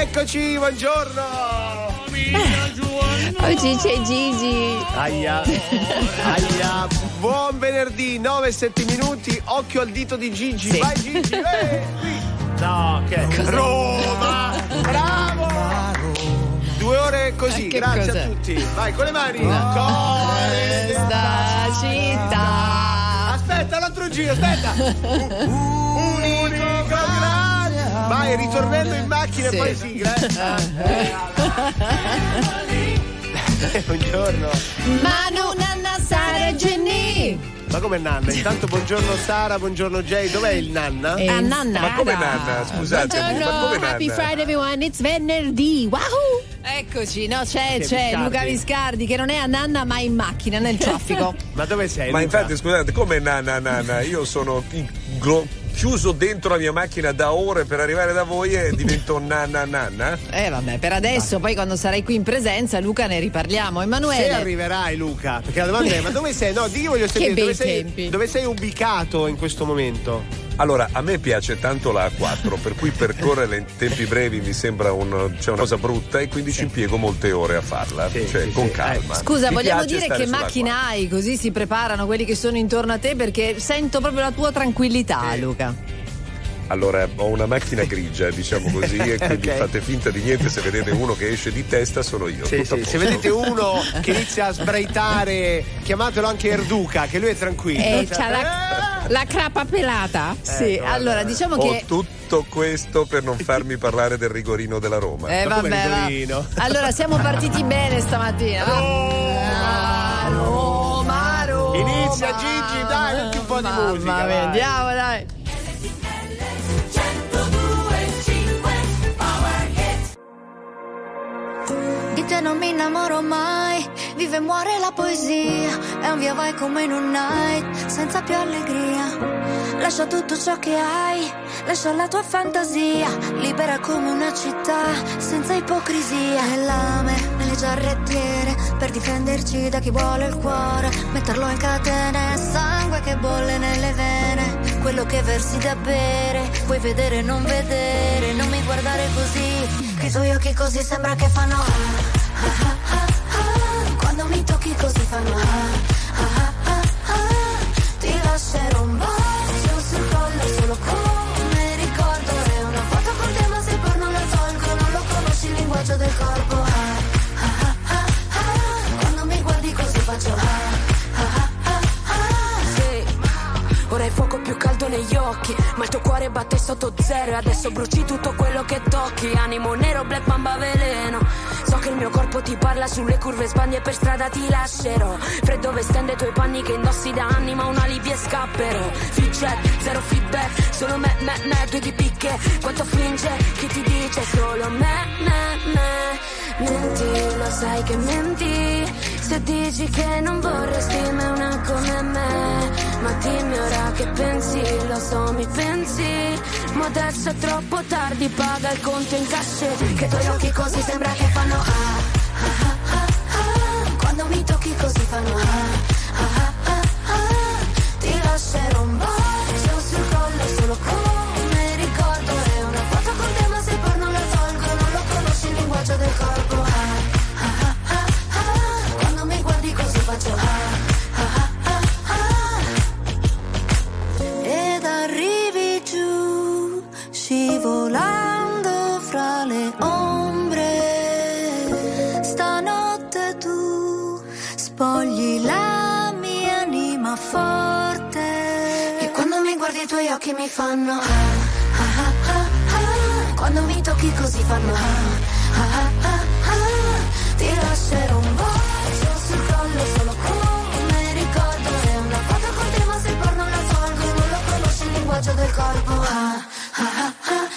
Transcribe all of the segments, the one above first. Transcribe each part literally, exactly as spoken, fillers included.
Eccoci, buongiorno. Oggi c'è Gigi. Aia. Aia. Buon venerdì, nove sette minuti. Occhio al dito di Gigi. Sì. Vai Gigi. Eh, qui. No, che cosa? Roma. Bravo. Due ore così, che grazie cos'è? a tutti. Vai con le mani. No. Questa città. Aspetta, l'altro giro, aspetta. Unico grazie. Vai, ritornello in macchina e Sì. poi sigla. Eh. Buongiorno. Manu, Nanna, Sara e Jenny. Ma come Nanna? Intanto buongiorno Sara, buongiorno Jay. Dov'è il Nanna? Eh, ah, Nanna. Ma come Nanna? Scusatemi, ma come Nanna? Happy Friday everyone, it's venerdì. Wahoo! Eccoci, no, c'è, Che c'è Viscardi. Luca Viscardi che non è a Nanna ma in macchina nel traffico. Ma dove sei? Ma Luca? infatti, scusate, come Nanna Nanna? Io sono in glo- chiuso dentro la mia macchina da ore per arrivare da voi e divento Nanna Nanna? Eh vabbè, per adesso, poi quando sarai qui in presenza, Luca, ne riparliamo. Emanuele. Se arriverai, Luca, perché la domanda è: ma dove sei? No, io voglio sapere Che bei dove sei, tempi. dove sei ubicato in questo momento. Allora, a me piace tanto la A quattro, per cui percorrere in tempi brevi mi sembra un, cioè una cosa brutta e quindi ci impiego molte ore a farla, Sì, cioè sì, con sì. calma. Scusa, Mi vogliamo piace dire stare che sulla macchina A quattro. hai, così si preparano quelli che sono intorno a te, perché sento proprio la tua tranquillità, Luca. Allora, ho una macchina grigia, diciamo così, e quindi Ok. fate finta di niente. Se vedete uno che esce di testa, sono io. Sì, tutto a sì. posto. Se vedete uno che inizia a sbraitare, chiamatelo anche Erduca, che lui è tranquillo. Eh, Cioè, c'ha la, la crapa pelata. Sì, guarda, allora diciamo Ho che. tutto questo per non farmi parlare del rigorino della Roma. Eh, Ma come vabbè, va. rigorino? Allora siamo partiti bene stamattina. va? Roma, Roma, Roma. Inizia, Gigi, dai, metti un po' di Mamma musica, mia, vai. andiamo, dai. Di te non mi innamoro mai, vive e muore la poesia, è un via vai come in un night, senza più allegria. Lascia tutto ciò che hai, lascia la tua fantasia, libera come una città, senza ipocrisia. E lame nelle giarrettiere, per difenderci da chi vuole il cuore, metterlo in catene, sangue che bolle nelle vene, quello che versi da bere, puoi vedere e non vedere, non mi guardare così, che i tuoi occhi così sembra che fanno ah, ah, ah, ah, ah. Quando mi tocchi così fanno ah, ah, ah, ah. Ti lascerò un bacio sul collo solo come ricordo, è una foto con te ma se poi non la tolgo, non lo conosci il linguaggio del corpo ah, ah, ah, ah, ah. Quando mi guardi così faccio ah, ah, ah, ah. Sì, ora hai fuoco più caldo negli occhi, ma il tuo cuore batte sotto zero e adesso bruci tutto quello che tocchi. Animo nero, black mamba veleno. So che il mio corpo ti parla sulle curve, sbagli e per strada ti lascerò. Freddo vestendo i tuoi panni che indossi da anni, ma un alibi e scapperò. Fidget, zero feedback, solo me, me, me, due di picche. Quanto finge, chi ti dice solo me, me, me. Menti, lo sai che menti, se dici che non vorresti me una come me. Ma dimmi ora che pensi, lo so mi pensi, ma adesso è troppo tardi, paga il conto in cash. Che i tuoi occhi così sembra che fanno ah, ah, ah, ah, ah. Quando mi tocchi così fanno ah, ah, ah, ah, ah. Ti lascerò un bacio sul collo solo come ricordo, è una foto con te ma se poi non la tolgo, non lo conosci il linguaggio del corpo ah, ah, ah, ah, ah. Quando mi guardi così faccio ah, ah, ah, ah. Ed arrivi giù scivolando fra le ombre, stanotte tu spogli la mia anima forte, e quando mi guardi i tuoi occhi mi fanno ah, ah, ah, ah, ah. Quando mi tocchi così fanno ah, ah, ah, ah, ah. Ti lascerò un bacio sul collo solo come ricordo, è una foto con te ma se poi non la tolgo, non lo conosci il linguaggio del corpo ah, ah, ah, ah, ah.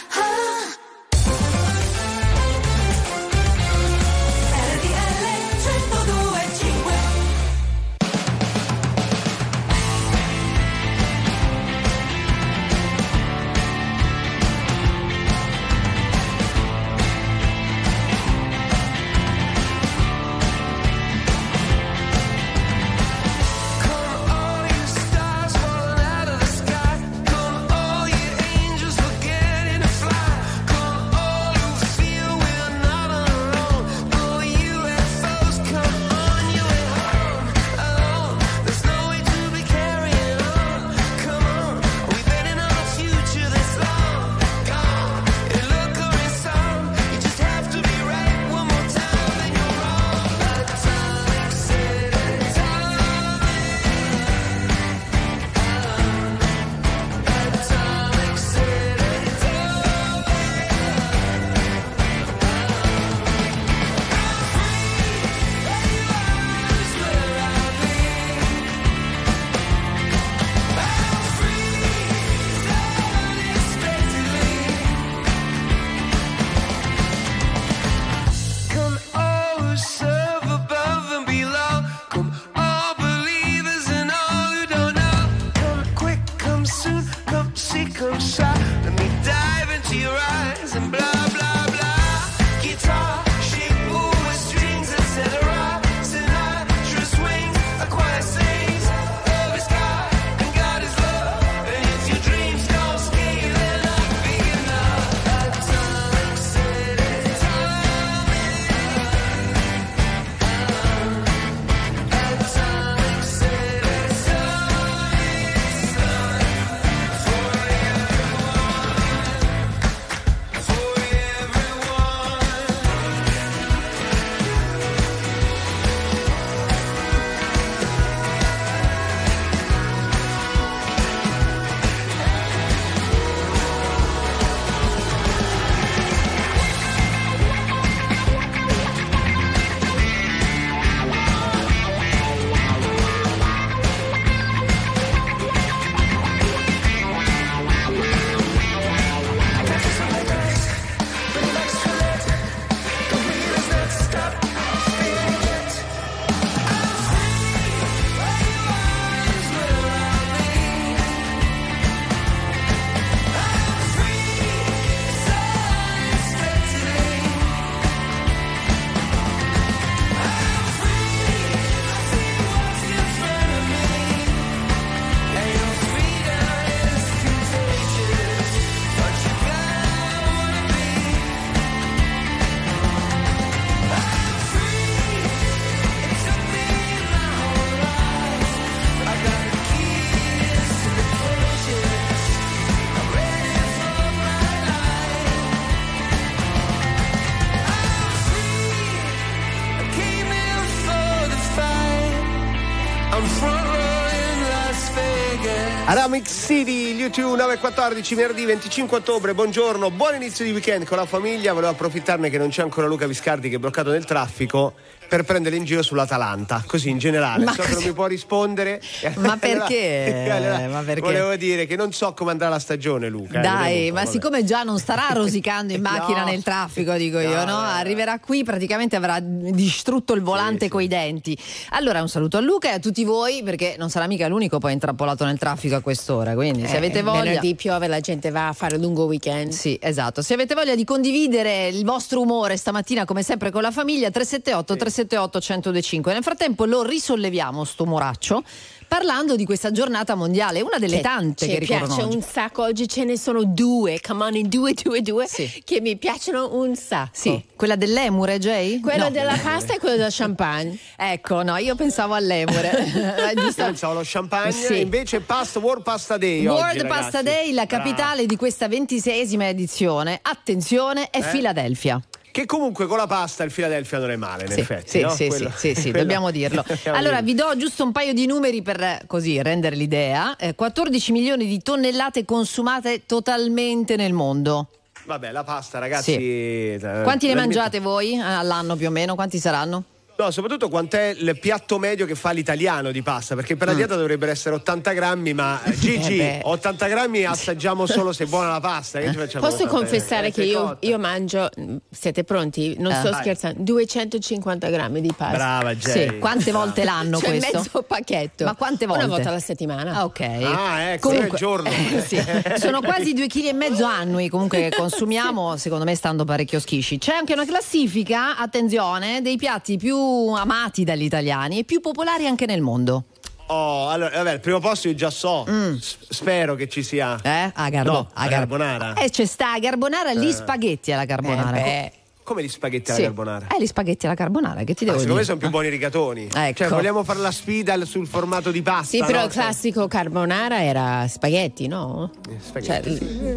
Islamic City, U due, nove e quattordici, venerdì venticinque ottobre, buongiorno, buon inizio di weekend con la famiglia. Volevo approfittarne che non c'è ancora Luca Viscardi, che è bloccato nel traffico, per prendere in giro sull'Atalanta, così in generale. Ma so che non mi può rispondere. Ma perché? Allora, ma perché? Volevo dire che non so come andrà la stagione, Luca. Dai, eh, ma vabbè. Siccome già non starà rosicando in macchina No. nel traffico, dico io, No, no? no. Arriverà qui, praticamente avrà distrutto il volante Sì, coi sì. denti. Allora un saluto a Luca e a tutti voi, perché non sarà mica l'unico poi intrappolato nel traffico a quest'ora, quindi se Eh, avete voglia. Venerdì piove, la gente va a fare un lungo weekend. Sì, esatto. Se avete voglia di condividere il vostro umore stamattina, come sempre con la famiglia, tre sette otto tre sette otto uno zero due cinque. Nel frattempo lo risolleviamo sto moraccio parlando di questa giornata mondiale, una delle Che tante ci che ricorrono piace oggi. un sacco. Oggi ce ne sono due, come on, in due, due, due, Sì. che mi piacciono un sacco. Sì, quella dell'emure, Jay? Quello No. della pasta e quello del champagne. Ecco, no, io pensavo all'emure. Eh, giusto? Io pensavo allo champagne, Sì. invece pasta, World Pasta Day World oggi, Pasta ragazzi. Day, la capitale di questa ventiseiesima edizione. Attenzione, è Eh? Filadelfia. Che comunque con la pasta il Philadelphia non è male, in Sì, effetti. sì, no? sì, Quello- sì, sì, sì, quello- dobbiamo dirlo. Dobbiamo Allora, dirlo. vi do giusto un paio di numeri per eh, così rendere l'idea. Eh, quattordici milioni di tonnellate consumate totalmente nel mondo. Vabbè, la pasta, ragazzi. eh, Quanti ne veramente- mangiate voi all'anno più o meno? Quanti saranno? No, soprattutto quant'è il piatto medio che fa l'italiano di pasta, perché Mm. per la dieta dovrebbero essere ottanta grammi, ma eh, Gigi, Eh beh. ottanta grammi assaggiamo solo se è buona la pasta. Che ci facciamo Posso ottanta confessare grammi? che Eh, io, cotta. io mangio, siete pronti? Non Eh. sto Vai. scherzando, duecentocinquanta grammi di pasta. Brava, Jay. Sì, quante volte l'anno Cioè questo? mezzo pacchetto. Ma quante volte? Una volta alla settimana. Ah, ok. Ah, ecco, Comunque, è il giorno. eh, sì. Sono quasi due chili e mezzo annui comunque che consumiamo, secondo me stando parecchio schisci. C'è anche una classifica, attenzione, dei piatti più amati dagli italiani e più popolari anche nel mondo. Oh, allora, vabbè, il primo posto io già so. S- spero che ci sia. Eh? A, garbo- No, a la gar- carbonara. Eh, c'è sta a carbonara, gli spaghetti alla carbonara. Eh, beh. Come gli spaghetti alla Sì. carbonara? Eh, gli spaghetti alla carbonara, che ti Ah, devo secondo me dire? sono più buoni i rigatoni. Ecco. Cioè, vogliamo fare la sfida sul formato di pasta? Sì, però no? il classico carbonara era spaghetti, no? Cioè, spaghetti, Cioè, sì.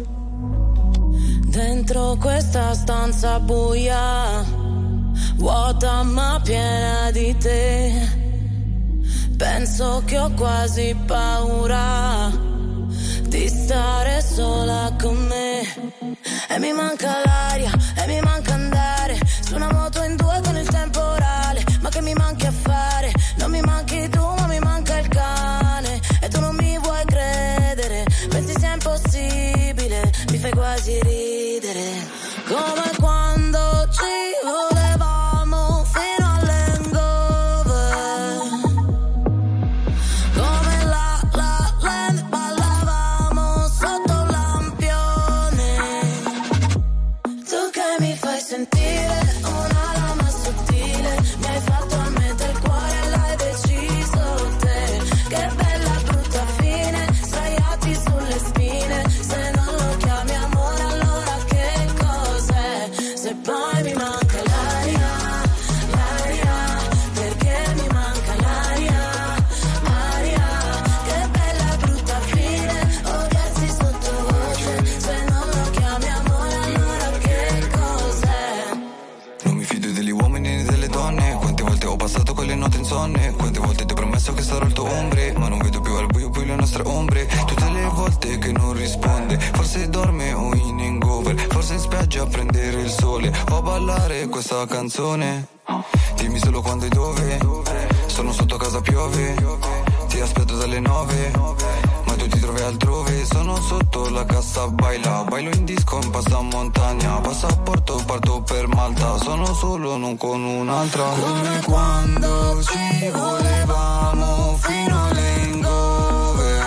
Dentro questa stanza buia, vuota ma piena di te. Penso che ho quasi paura di stare sola con me. E mi manca l'aria, e mi manca andare su una moto in due con il temporale. Ma che mi manchi a fare? Non mi manchi tu, ma mi manca il cane. E tu non mi vuoi credere, pensi sia impossibile, mi fai quasi ridere. Come quando ci volevamo fino all'hangover. Come la la land ballavamo sotto un lampione. Tu che mi fai sentire una lama sottile, mi hai fatto a metà il cuore, l'hai deciso te. Che bella brutta fine, sdraiati sulle spine. Se non lo chiami amore allora che cos'è? Se poi mi manca l'aria, l'aria, perché mi manca l'aria, aria. Che bella brutta fine, odiarsi sottovoce. Se non lo chiami amore allora che cos'è? Non mi fido degli uomini né delle donne. Quante volte ho passato quelle notti insonne. Quante volte ti ho promesso che sarò il tuo ombre, ma non vedo più al buio più le nostre ombre. Tutte le volte che non risponde, forse dorme o in hangover, forse in spiaggia a prendere il sole o a ballare questa canzone. Dimmi solo quando e dove, sono sotto casa piove, ti aspetto dalle nove, ma tu ti trovi altrove. Sono sotto la cassa baila, bailo in disco in passa montagna, passaporto parto per Malta, sono solo non con un'altra. Come quando ci volevamo fino all'hangover.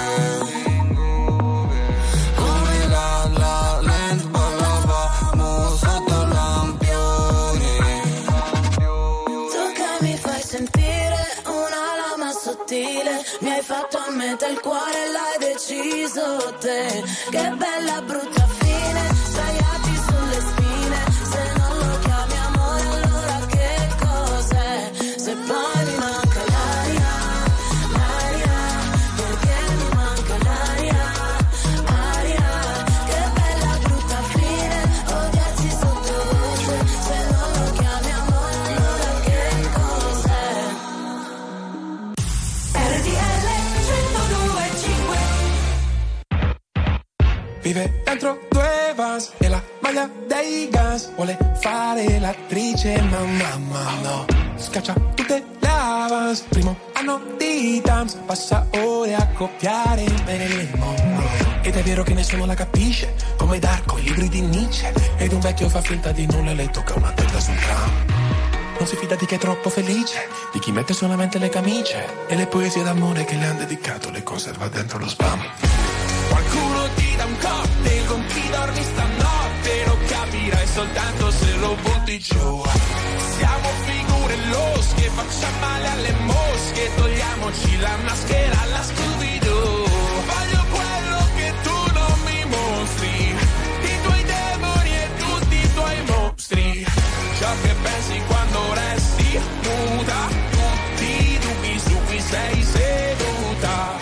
Come la la land ballavamo sotto un lampione. Tu che mi fai sentire una lama sottile, mi hai fatto a metà il cuore, l'hai deciso te. Che bella brutta fine, sdraiati sulle spine. Se non lo chiami amore allora che cos'è? Se poi mi manca l'aria, l'aria, perché mi manca l'aria, aria. Che bella brutta fine, odiarsi sottovoce. Se non lo chiami amore allora che cos'è? R T L centodue e cinque. vive dentro due Vans e la maglia dei Guns. Vuole fare l'attrice ma mamma no, scaccia tutte le avance. Primo anno di Tams, passa ore a copiare Marilyn Monroe. Ed è vero che nessuno la capisce, come Darko, i libri di Nietzsche. Ed un vecchio fa finta di nulla e le tocca una testa sul tram. Non si fida di chi è troppo felice, di chi mette solamente le camicie e le poesie d'amore che le han dedicato le conserva dentro lo spam. Qualcuno ti dà un cocktail con chi dormi stanotte, lo capirai soltanto se lo butti giù. Siamo figure losche, facciamo male alle mosche, togliamoci la maschera alla Scooby-Doo. Voglio quello che tu non mi mostri, i tuoi demoni e tutti i tuoi mostri. Ciò che pensi quando resti nuda, tutti i dubbi su cui sei seduta.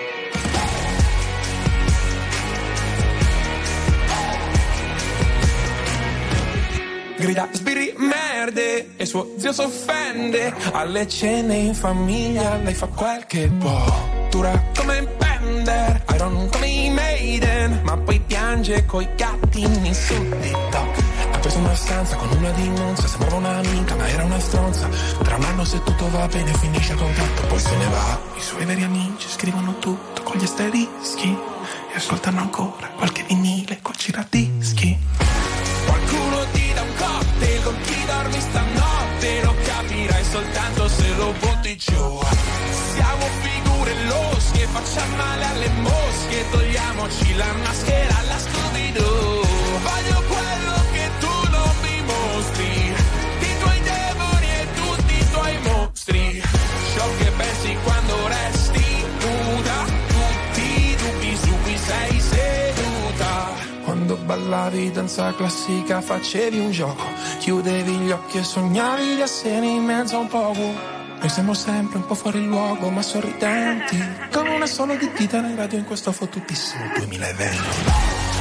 Grida sbirri merde e suo zio s'offende. Alle cene in famiglia lei fa quel che può. Dura come Bender, Iron come i Maiden, ma poi piange coi gattini su TikTok. Ha preso una stanza con una dimonza, sembrava un'amica ma era una stronza. Tra un anno se tutto va bene finisce il contratto, poi se ne va. I suoi veri amici scrivono tutto con gli asterischi e ascoltano ancora qualche vinile col giradischi. Qualcuno ti dà un cocktail con chi dormi stanotte, lo capirai soltanto se lo butti giù. Siamo figure losche, facciamo male alle mosche, togliamoci la maschera alla Scooby-Doo. Voglio quello che tu non mi mostri, i tuoi demoni e tutti i tuoi mostri. Ciò che pensi quando resti nuda, tutti i dubbi su cui sei seduta. Quando ballavi danza classica facevi un gioco, chiudevi gli occhi e sognavi di essere in mezzo a un poco. Noi siamo sempre un po' fuori luogo ma sorridenti, con una sola di dita nel radio in questo fottutissimo duemilaventi.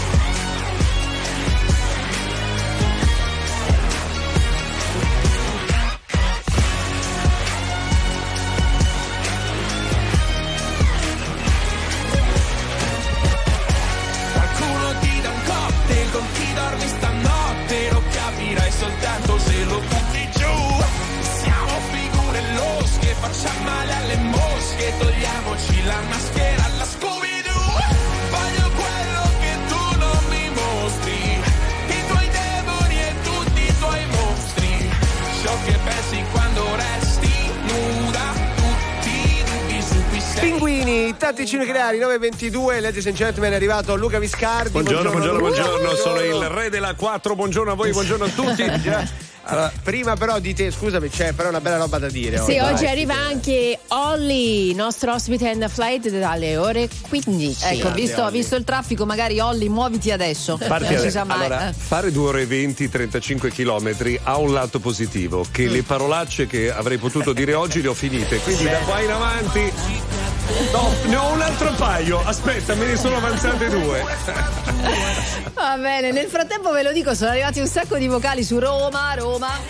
Soltanto se lo butti giù. Siamo figure losche, facciamo male alle mosche, togliamoci la maschera alla Scooby-Doo. Voglio quello che tu non mi mostri, i tuoi demoni e tutti i tuoi mostri. Ciò che pensi quando resti nuda, tutti i dubbi su cui sei. Pinguini, tattici nucleari, nove e ventidue, ladies and gentlemen, è arrivato Luca Viscardi. Buongiorno, buongiorno, buongiorno, buongiorno. sono il re della quattro, buongiorno a voi, buongiorno a tutti. Allora, prima però di te, scusami, c'è però una bella roba da dire. Sì, oh, oggi dai, arriva anche Olli, nostro ospite in the flight dalle ore quindici. Ecco, visto, visto il traffico, magari Olli, muoviti adesso. Parti non si sa mai. Allora, eh. fare due ore e venti, trentacinque chilometri ha un lato positivo, che mm. le parolacce che avrei potuto dire oggi le ho finite, quindi da qua in avanti no, ne ho un altro paio, aspetta, me ne sono avanzate due. Va bene, nel frattempo ve lo dico, sono arrivati un sacco di vocali su Roma, Roma.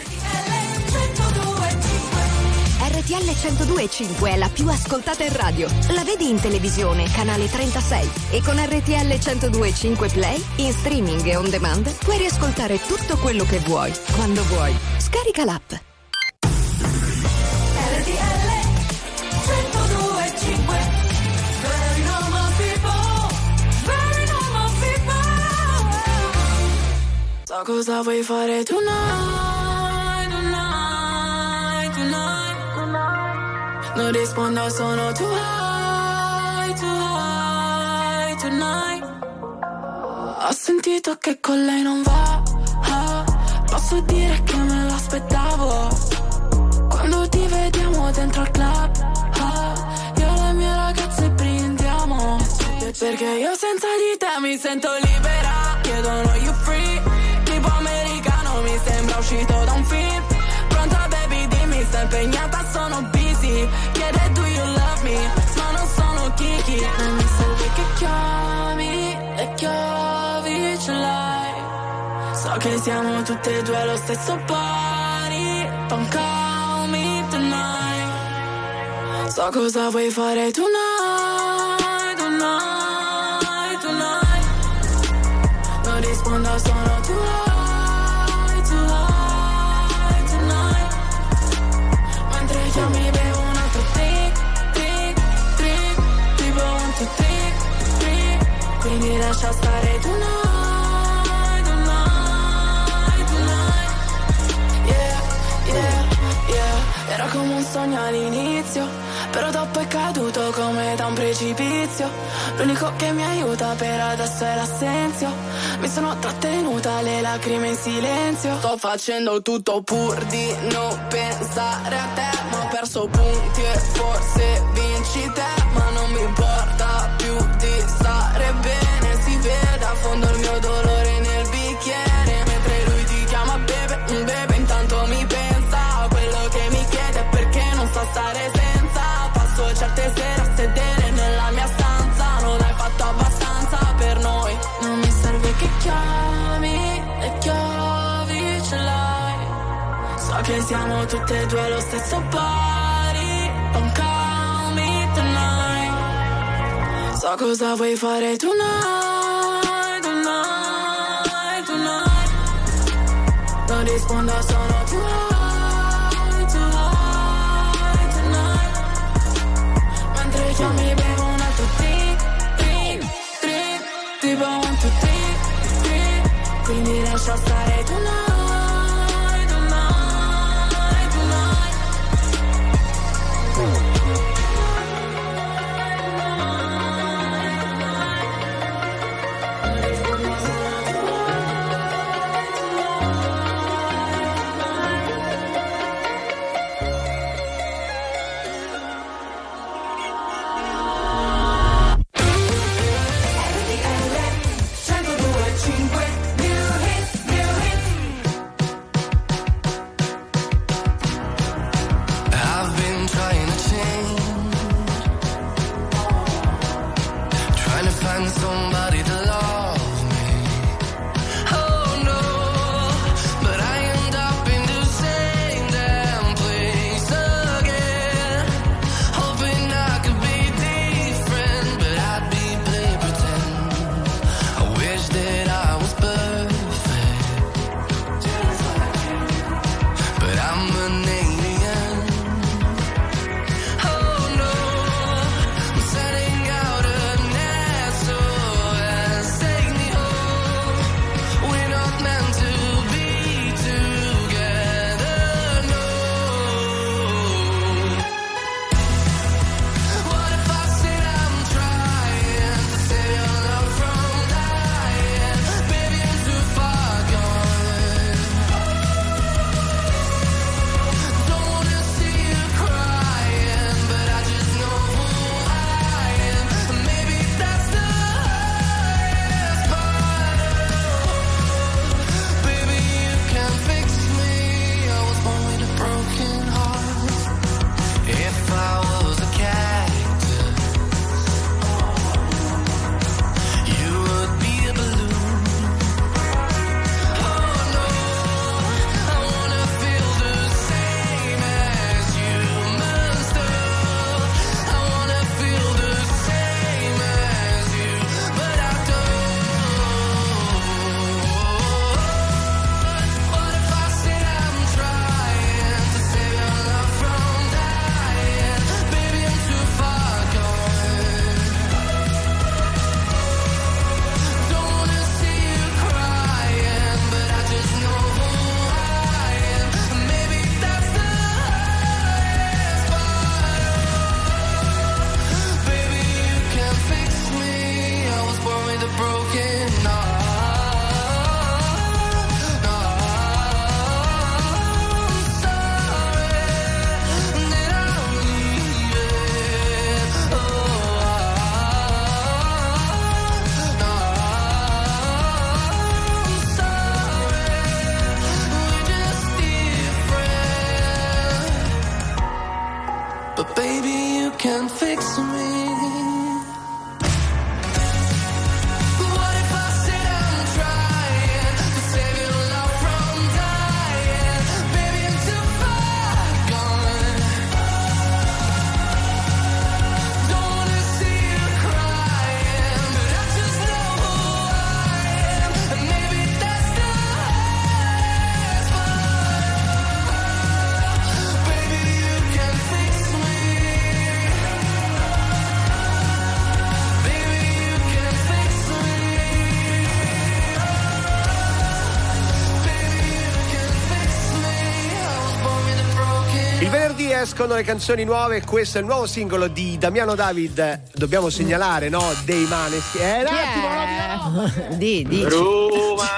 R T L centodue e cinque è la più ascoltata in radio. La vedi in televisione, canale trentasei. E con R T L centodue e cinque Play, in streaming e on demand, puoi riascoltare tutto quello che vuoi, quando vuoi. Scarica l'app. So cosa vuoi fare tonight, tonight, tonight. Non rispondo, sono too high, too high, tonight. Ho sentito che con lei non va, ah, posso dire che me l'aspettavo. Quando ti vediamo dentro al club, ah, io e le mie ragazze brindiamo. Perché io senza di te mi sento libera. Chiedono you free, tipo americano, mi sembra uscito da un film. Pronta baby, dimmi, sei impegnata, sono busy. Chiede do you love me, ma non sono Kiki. Non mi serve che chiami, le chiavi ce l'hai. So che siamo tutte e due allo stesso pari. Don't call me tonight. So cosa vuoi fare tonight, tonight, tonight. non rispondo, sono too high, too high tonight. Mentre chiami bevo un altro drink, drink, drink, tipo un two drink, drink. Quindi lascia stare tonight, tonight, tonight. Yeah, yeah, yeah. Era come un sogno all'inizio, però dopo è caduto come da un precipizio. L'unico che mi aiuta per adesso è l'assenzio. Mi sono trattenuta le lacrime in silenzio. Sto facendo tutto pur di non pensare a te, ma ho perso punti e forse vinci te. Ma non mi importa più di stare bene. Si vede a fondo il mio dolore nel bicchiere, mentre lui ti chiama bebe, un bebe. Intanto mi pensa a quello che mi chiede, perché non sa stare senza. Passo certe sere a sedere nella mia stanza. Non hai fatto abbastanza per noi. Non mi serve che chiami, le chiavi ce l'hai. So che siamo tutte e due allo stesso pari. Don't call me tonight. So cosa vuoi fare tonight, tonight, tonight. Non rispondo, sono too high, too high tonight. Mentre chiami bevo un altro drink, drink, drink, tipo un two drink, drink. Quindi lascia stare tonight, tonight, tonight. Somebody to love me. Oh no, but I end up in the same damn place again. Hoping I could be different, but I'd be play pretend. I wish that I was perfect, but I'm an alien. Oh no, I'm setting out a but baby you can fix me. And escono le canzoni nuove. Questo è il nuovo singolo di Damiano David. Dobbiamo segnalare, no? Dei Maneskin. Eh, un attimo, no, di, di. Roma,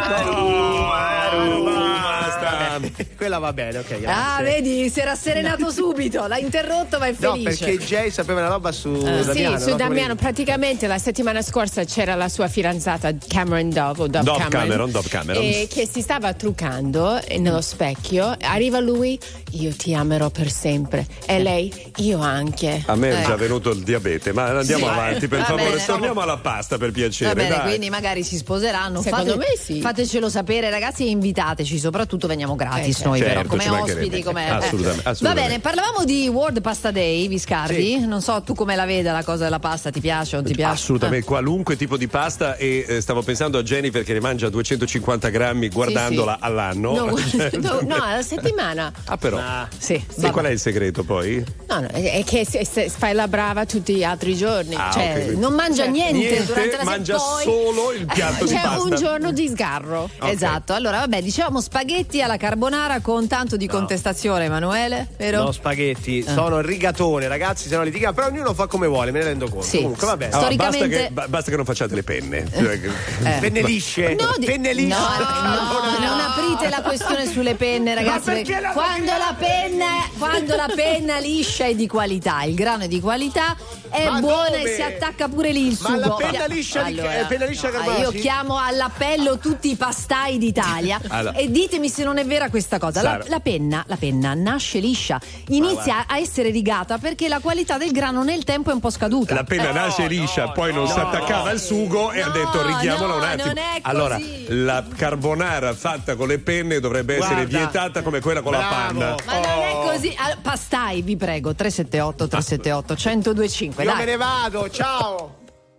Roma, Roma, basta. Quella va bene, ok, grazie. Ah, vedi, si era serenato subito. L'ha interrotto, ma è No, felice. perché Jay sapeva una roba su Uh, Damiano. sì, su no? Damiano. Praticamente la settimana scorsa c'era la sua fidanzata Cameron Dove, o Dove, Dove Cameron, Cameron, Dove Cameron. e che si stava truccando nello specchio. Arriva lui, io ti amerò per sempre. E lei, io anche. A me è Eh. già venuto il diabete, ma andiamo Sì. avanti, per Va favore. bene. Torniamo alla pasta, per piacere. Va bene, dai. quindi magari si sposeranno. Secondo Fate- me sì. Fatecelo sapere, ragazzi, e invitateci. Soprattutto veniamo gratis Eh, noi, certo, però, come ci mancherebbe. ospiti. Come... Assolutamente, Va assolutamente. bene, parlavamo di World Pasta Day, Viscardi. Non so tu come la veda la cosa della pasta, ti piace o non ti piace? Assolutamente, qualunque tipo di pasta. E eh, stavo pensando a Jennifer che ne mangia duecentocinquanta grammi guardandola Sì, sì. all'anno. No, Cioè, no, no, alla settimana. Ah, però. Sì, E vabbè. qual è il segreto poi? No, no, è che se- se fai la brava tutti gli altri giorni. Ah, Cioè, ok, quindi- non mangia Cioè, niente, niente, durante la mangia poi... solo il piatto di C'è pasta. un giorno di sgarro. Ok. Esatto, allora vabbè, dicevamo spaghetti alla carbonara con tanto di contestazione, Emanuele, vero? No, spaghetti, Ah. sono rigatone, ragazzi, se no litigano, però ognuno fa come vuole, me ne rendo conto. Sì. Comunque, va bene. Allora, Storicamente- basta, che, ba- basta che non facciate le penne. Cioè, che- Eh. Penne lisce, No, di- penne lisce. no, no, non aprite la questione sulle penne, ragazzi. Ma perché la- quando la penna, quando la penna liscia è di qualità, il grano è di qualità, è Ma buona dove? e si attacca pure lì il Ma sugo. la penna liscia di- Allora, eh, penna liscia no, carbonara, io sì? chiamo all'appello tutti i pastai d'Italia Allora. e ditemi se non è vera questa cosa. La, Sara. la penna, la penna nasce liscia, inizia a essere rigata perché la qualità del grano nel tempo è un po' scaduta. La penna nasce liscia, poi non si attaccava al sugo e ha No, detto richiamola no, un attimo. non è così. Allora, la carbonara fatta con le penne dovrebbe essere Guarda. vietata come quella con Bravo. la panna. Ma non è così. Allora, pastai, vi prego, tre sette otto tre sette otto uno zero due cinque. Io Dai. me ne vado, ciao.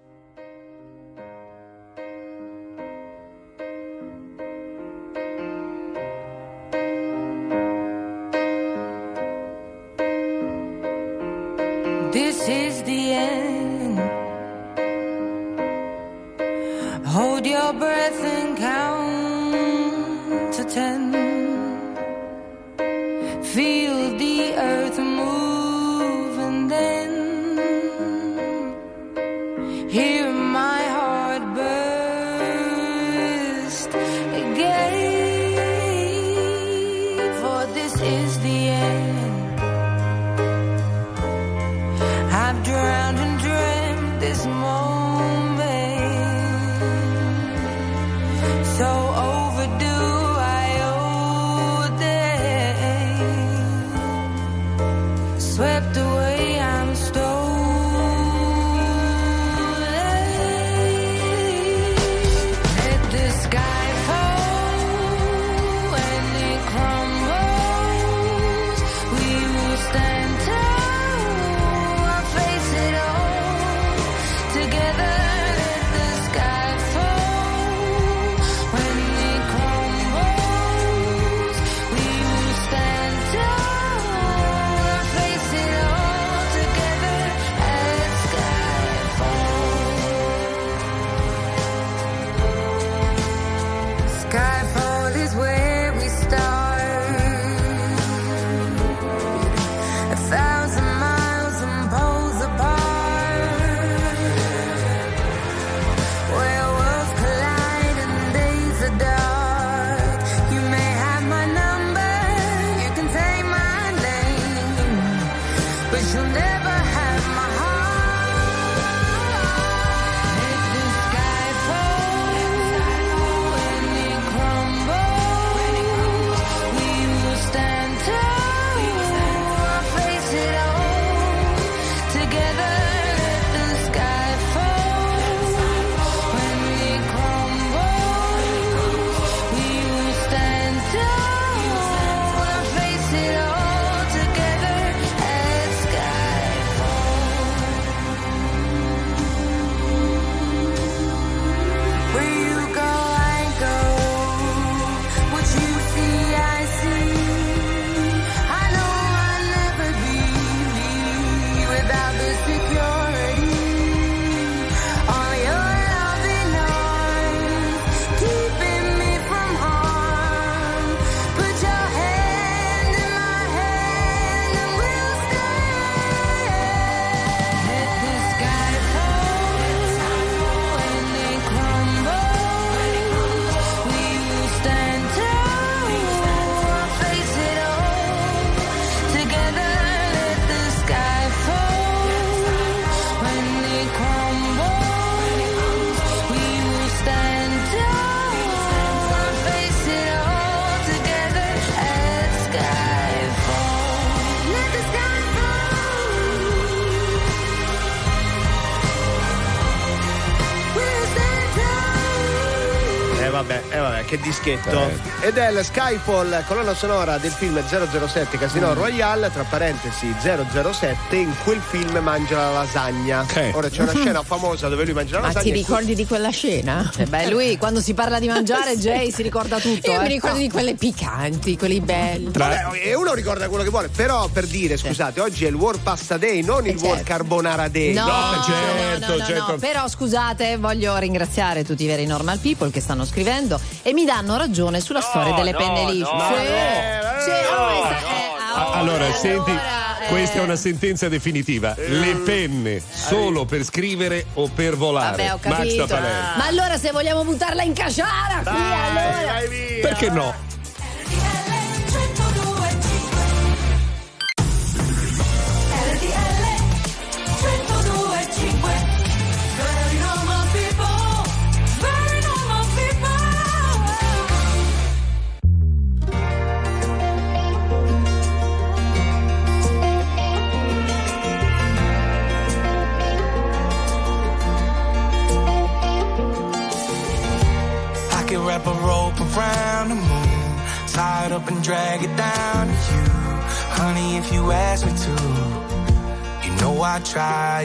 This is the end. Hold your breath and count to ten. Feel the earth move and then hear my heart burst again. For this is the end. I've drowned and dreamt this moment. So Eh vabbè, eh vabbè, che dischetto. Eh. Ed è il Skyfall, colonna sonora del film zero zero sette Casino Royale, tra parentesi zero zero sette, in quel film mangia la lasagna. Okay. Ora c'è una scena famosa dove lui mangia la lasagna. Ma ti ricordi di quella scena? Eh beh, lui quando si parla di mangiare, Jay si ricorda tutto. Io eh. mi ricordo di quelle piccanti, quelli belli. Vabbè, e uno ricorda quello che vuole, però per dire, scusate, oggi è il World Pasta Day, non il certo. World Carbonara Day. No, No, certo, no, no, certo. no. Però scusate, voglio ringraziare tutti i veri normal people che stanno scrivendo e mi danno ragione sulla storia delle no, penne no, lisce. no, Sì, no, sì, no, oh, no, sta- no, eh, Ah, ora, allora, allora, senti, eh. questa è una sentenza definitiva. Le penne solo per scrivere o per volare? Vabbè, ho Max capito. da Palermo. Ma allora se vogliamo buttarla in caciara qui, allora. Vai via. Perché no? Wrap a rope around the moon, tie it up and drag it down to you. Honey, if you ask me to, you know I try.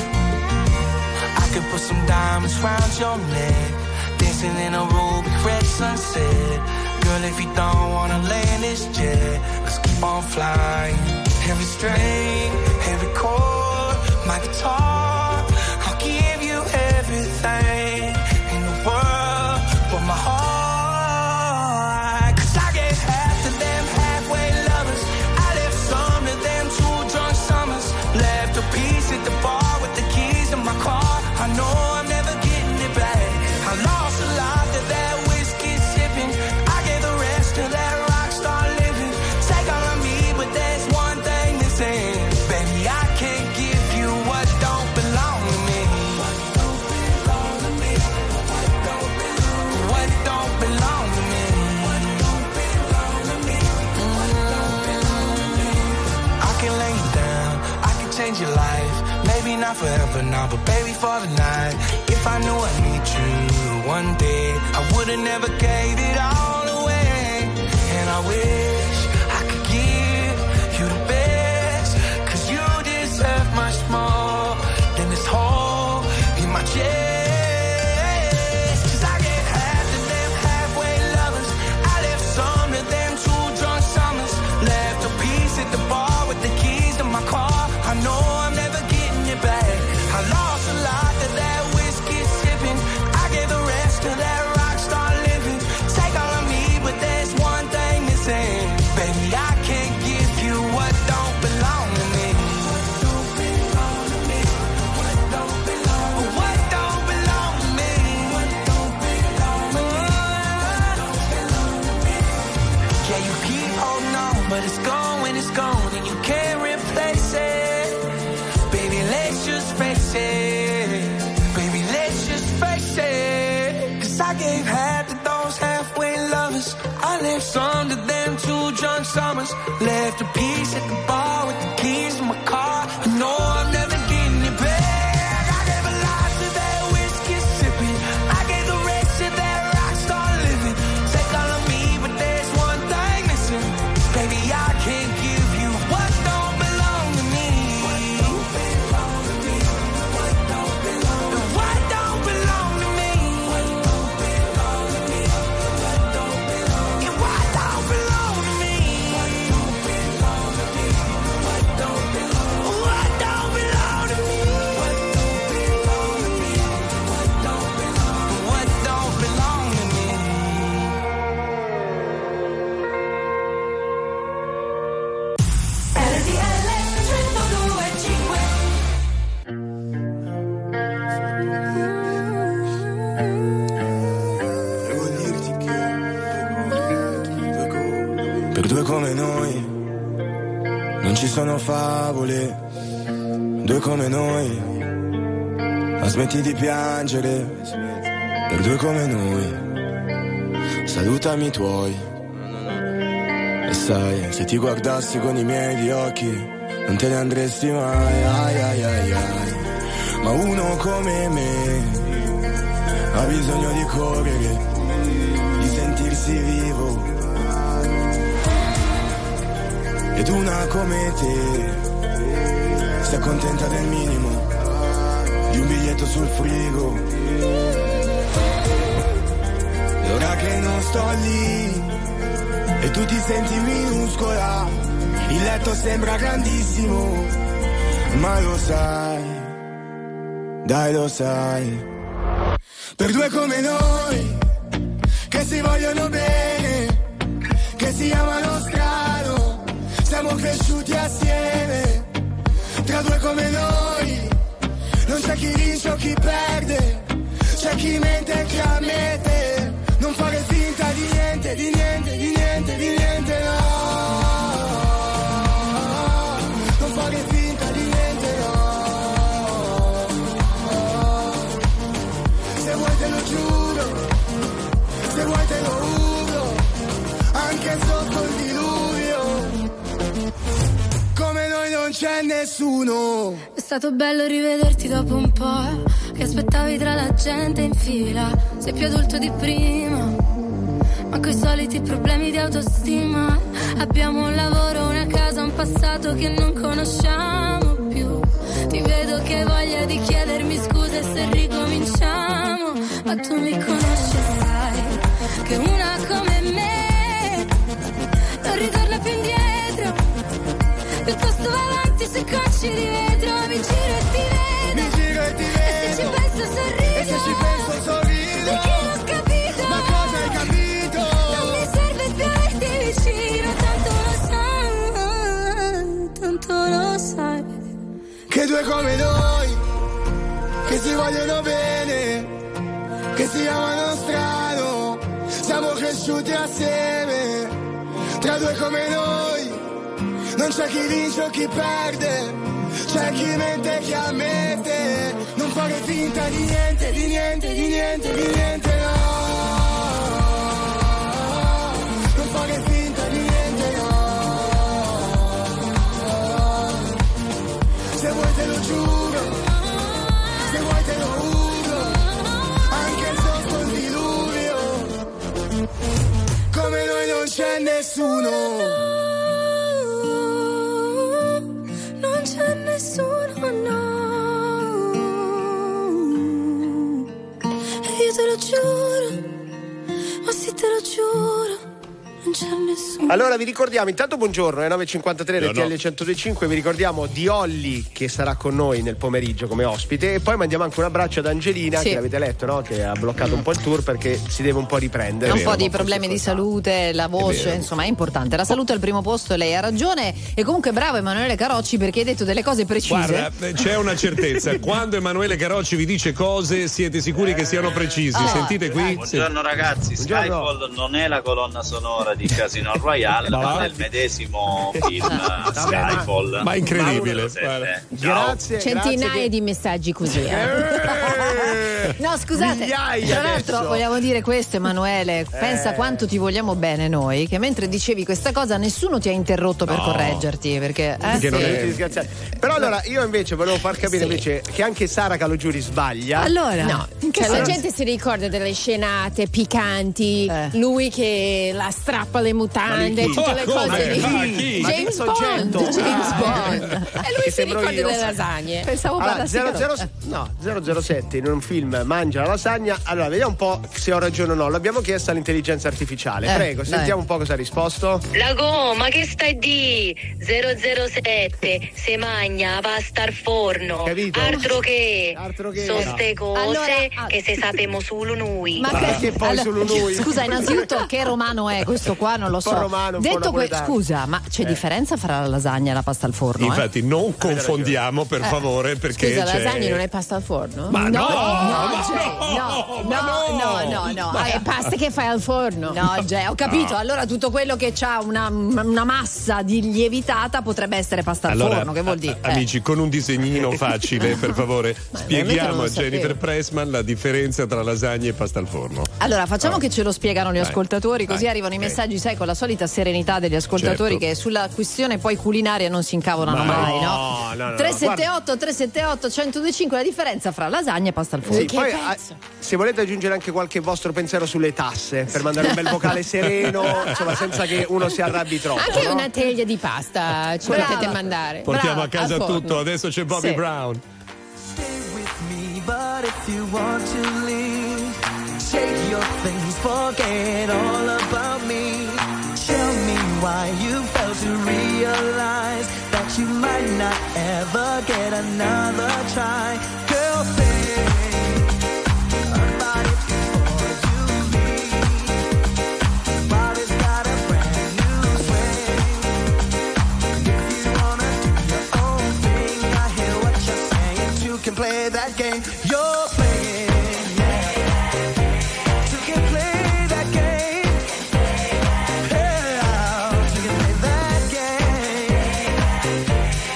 I could put some diamonds round your neck, dancing in a ruby red sunset. Girl, if you don't wanna land this jet, let's keep on flying. Every string, every chord, my guitar, I'll give you everything in the world but my heart. Cause I gave half to them halfway lovers, I left some to them two drunk summers, left a piece at the bar with the keys to my car. I know I'm never getting it back. I lost a lot to that whiskey sipping, I gave the rest to that rock star living. Take all of me, but there's one thing missing. Baby, I can't give you what don't belong to me. What don't belong to me? What don't belong? What don't belong to me? What don't belong to me? What don't belong to me? I can lay you down, I can change your life. Maybe not forever now, but baby for the night. If I knew I'd meet you one day, I would've never gave it all away. And I wish I could give you the best, cause you deserve much more than this hole in my chest. Cause I gave half to them halfway lovers, I left some to them two drunk summers, left a piece at the bar with the keys to my car. I know I'm never getting it back. I lost a lot to that whiskey sipping, I gave the rest to that rock star living. Take all of me, but there's one thing missing. Baby, I can't give you what don't belong to me. What don't belong to me? What don't belong? What don't belong to me? What don't belong to me? What don't belong to me? Yeah, you keep holding on, but it's gone when it's gone, and you can't replace it. Baby, let's just face it. Baby, let's just face it. Cause I gave half to those halfway lovers, I left some to them two drunk summers, left a piece at the bar with the keys to my car. I know I'm never getting it back. I gave a lot to that whiskey sipping, I gave the rest to that rock star living. Take all of me, but there's one thing missing. Baby, I can't give you what don't belong to me. What don't belong to me? What don't belong to me? What don't belong to me? What don't belong to me? What don't belong? Yeah, what don't belong to me? What don't belong to me? What don't belong? What don't belong to me? What don't belong to me? What don't belong? What don't belong to me? R T L centodue e cinque. Devo dirti che per due come noi non ci sono favole, due come noi, ma smetti di piangere, per due come noi, salutami i tuoi, e sai, se ti guardassi con i miei di occhi non te ne andresti mai, ai ai ai ai, ma uno come me ha bisogno di correre ed una come te si accontenta del minimo, di un biglietto sul frigo. E ora che non sto lì e tu ti senti minuscola, il letto sembra grandissimo, ma lo sai, dai lo sai. Per due come noi, che si vogliono bene, che si amano strano, siamo cresciuti assieme. Tra due come noi, non c'è chi vince o chi perde, c'è chi mente e chi ammette. Non fare finta di niente, di niente, di niente, di niente, no. Non fare finta di niente, no. Se vuoi te lo giuro, se vuoi te lo uso, anche sotto il diluvio. Come noi non c'è nessuno. È stato bello rivederti dopo un po', che aspettavi tra la gente in fila. Sei più adulto di prima, ma coi soliti problemi di autostima. Abbiamo un lavoro, una casa, un passato che non conosciamo più. Ti vedo che hai voglia di chiedermi scuse se ricominciamo, ma tu mi conosci e sai che una come me non ritorna più indietro, piuttosto va avanti su conci di vetro. Mi giro e ti vedo, mi giro e ti vedo, e se ci penso sorrido, e se ci penso sorrido, perché l'ho capito, ma cosa hai capito? Non mi serve più averti vicino, tanto lo sai, tanto lo sai, che due come noi, che si vogliono bene, che si amano strano, siamo cresciuti assieme. Tra due come noi, non c'è chi vince o chi perde, c'è chi mente e chi ammette. Non fare finta di niente, di niente, di niente, di niente, no. Non fare finta di niente, no. Se vuoi te lo giuro, se vuoi te lo uso, anche sotto il diluvio. Come noi non c'è nessuno. non c'è nessuno, no. E io te lo giuro, ma sì te lo giuro, non c'è nessuno. Allora vi ricordiamo, intanto buongiorno, è nove e cinquantatré no, R T L centodue e cinque, vi ricordiamo di Olli che sarà con noi nel pomeriggio come ospite, e poi mandiamo anche un abbraccio ad Angelina, sì, che l'avete letto, no? Che ha bloccato un po' il tour perché si deve un po' riprendere. Un po' di problemi di salute, la voce, è insomma è importante. La salute al primo posto, lei ha ragione, e comunque bravo Emanuele Carocci perché hai detto delle cose precise. Guarda, c'è una certezza, quando Emanuele Carocci vi dice cose siete sicuri che siano precisi. Oh. Sentite qui. Buongiorno ragazzi, Buongiorno. Skyfall non è la colonna sonora di Casino Royale, Ma ma va? del medesimo film Skyfall. Ma incredibile. Grazie. Centinaia grazie che... di messaggi così. Eh. Eh, No, scusate, migliaia tra l'altro adesso. vogliamo dire questo, Emanuele, pensa quanto ti vogliamo bene noi, che mentre dicevi questa cosa nessuno ti ha interrotto per No. correggerti, perché, eh? Perché non Sì. è- Tutti disgraziati. Però allora io invece volevo far capire Sì. invece che anche Sara Calogiuri sbaglia. Allora, No, in che cioè la senso? gente si ricorda delle scenate piccanti, Eh. lui che la strappa le mutande, Ma chi? tutte le Ma come? cose lì. Ma chi? Ma James che Bond, soggetto? James Ah. Bond. E lui Che si sembro ricorda io. delle lasagne. Pensavo Allora, parlassi zero zero, con- no, zero zero sette in un film mangia la lasagna. Allora, vediamo un po' se ho ragione o no. L'abbiamo chiesto all'intelligenza artificiale. Eh, Prego, dai. sentiamo un po' cosa ha risposto. Lago, ma che stai di? zero zero sette se magna pasta al forno. Capito? Altro che. Altro che. Sono ste cose Allora, ah. che se sapemo solo noi. Ma Perché poi solo noi? Scusa, innanzitutto che romano è questo qua? Non lo so. Un po' romano, un po' Detto que- napoletano. scusa, ma c'è differenza fra la lasagna e la pasta al forno? eh? Infatti non confondiamo per favore, perché Scusa, c'è... lasagna non è pasta al forno? Ma no, no, ma Ge- no, ma no, no, no, no. Ah, è pasta che fai al forno. No, Ge, ho capito. No. Allora tutto quello che ha una, una massa di lievitata potrebbe essere pasta al Allora, forno. Che vuol dire? a- amici, con un disegnino facile, per favore, Ma spieghiamo veramente a non lo Jennifer sapevo. Pressman la differenza tra lasagna e pasta al forno. Allora, facciamo Oh. che ce lo spiegano gli Dai, ascoltatori, così dai, arrivano i ok. messaggi, sai, con la solita serenità degli ascoltatori, Certo. che sulla questione poi culinaria non si incavolano Ma mai, no, no? no, no, no, tre sette otto tre sette otto uno zero due cinque, la differenza fra lasagna e pasta al forno. Sì, che Poi, pezzo. a- se volete aggiungere anche qualche vostro pensiero sulle tasse per mandare un bel vocale sereno, insomma, senza che uno si arrabbi troppo. Anche no? una teglia di pasta ci Brava. potete mandare. Portiamo Brava, a casa al forno. tutto, adesso c'è Bobby Sì. Brown. But if you want to leave, take your things, forget all about me. Tell me why you failed to realize that you might not ever get another try. Girl, think about it before you leave. Body's got a brand new swing. If you wanna do your own thing, I hear what you're saying. You can play that game you're playing. You can play that game. Yeah, you can play that game.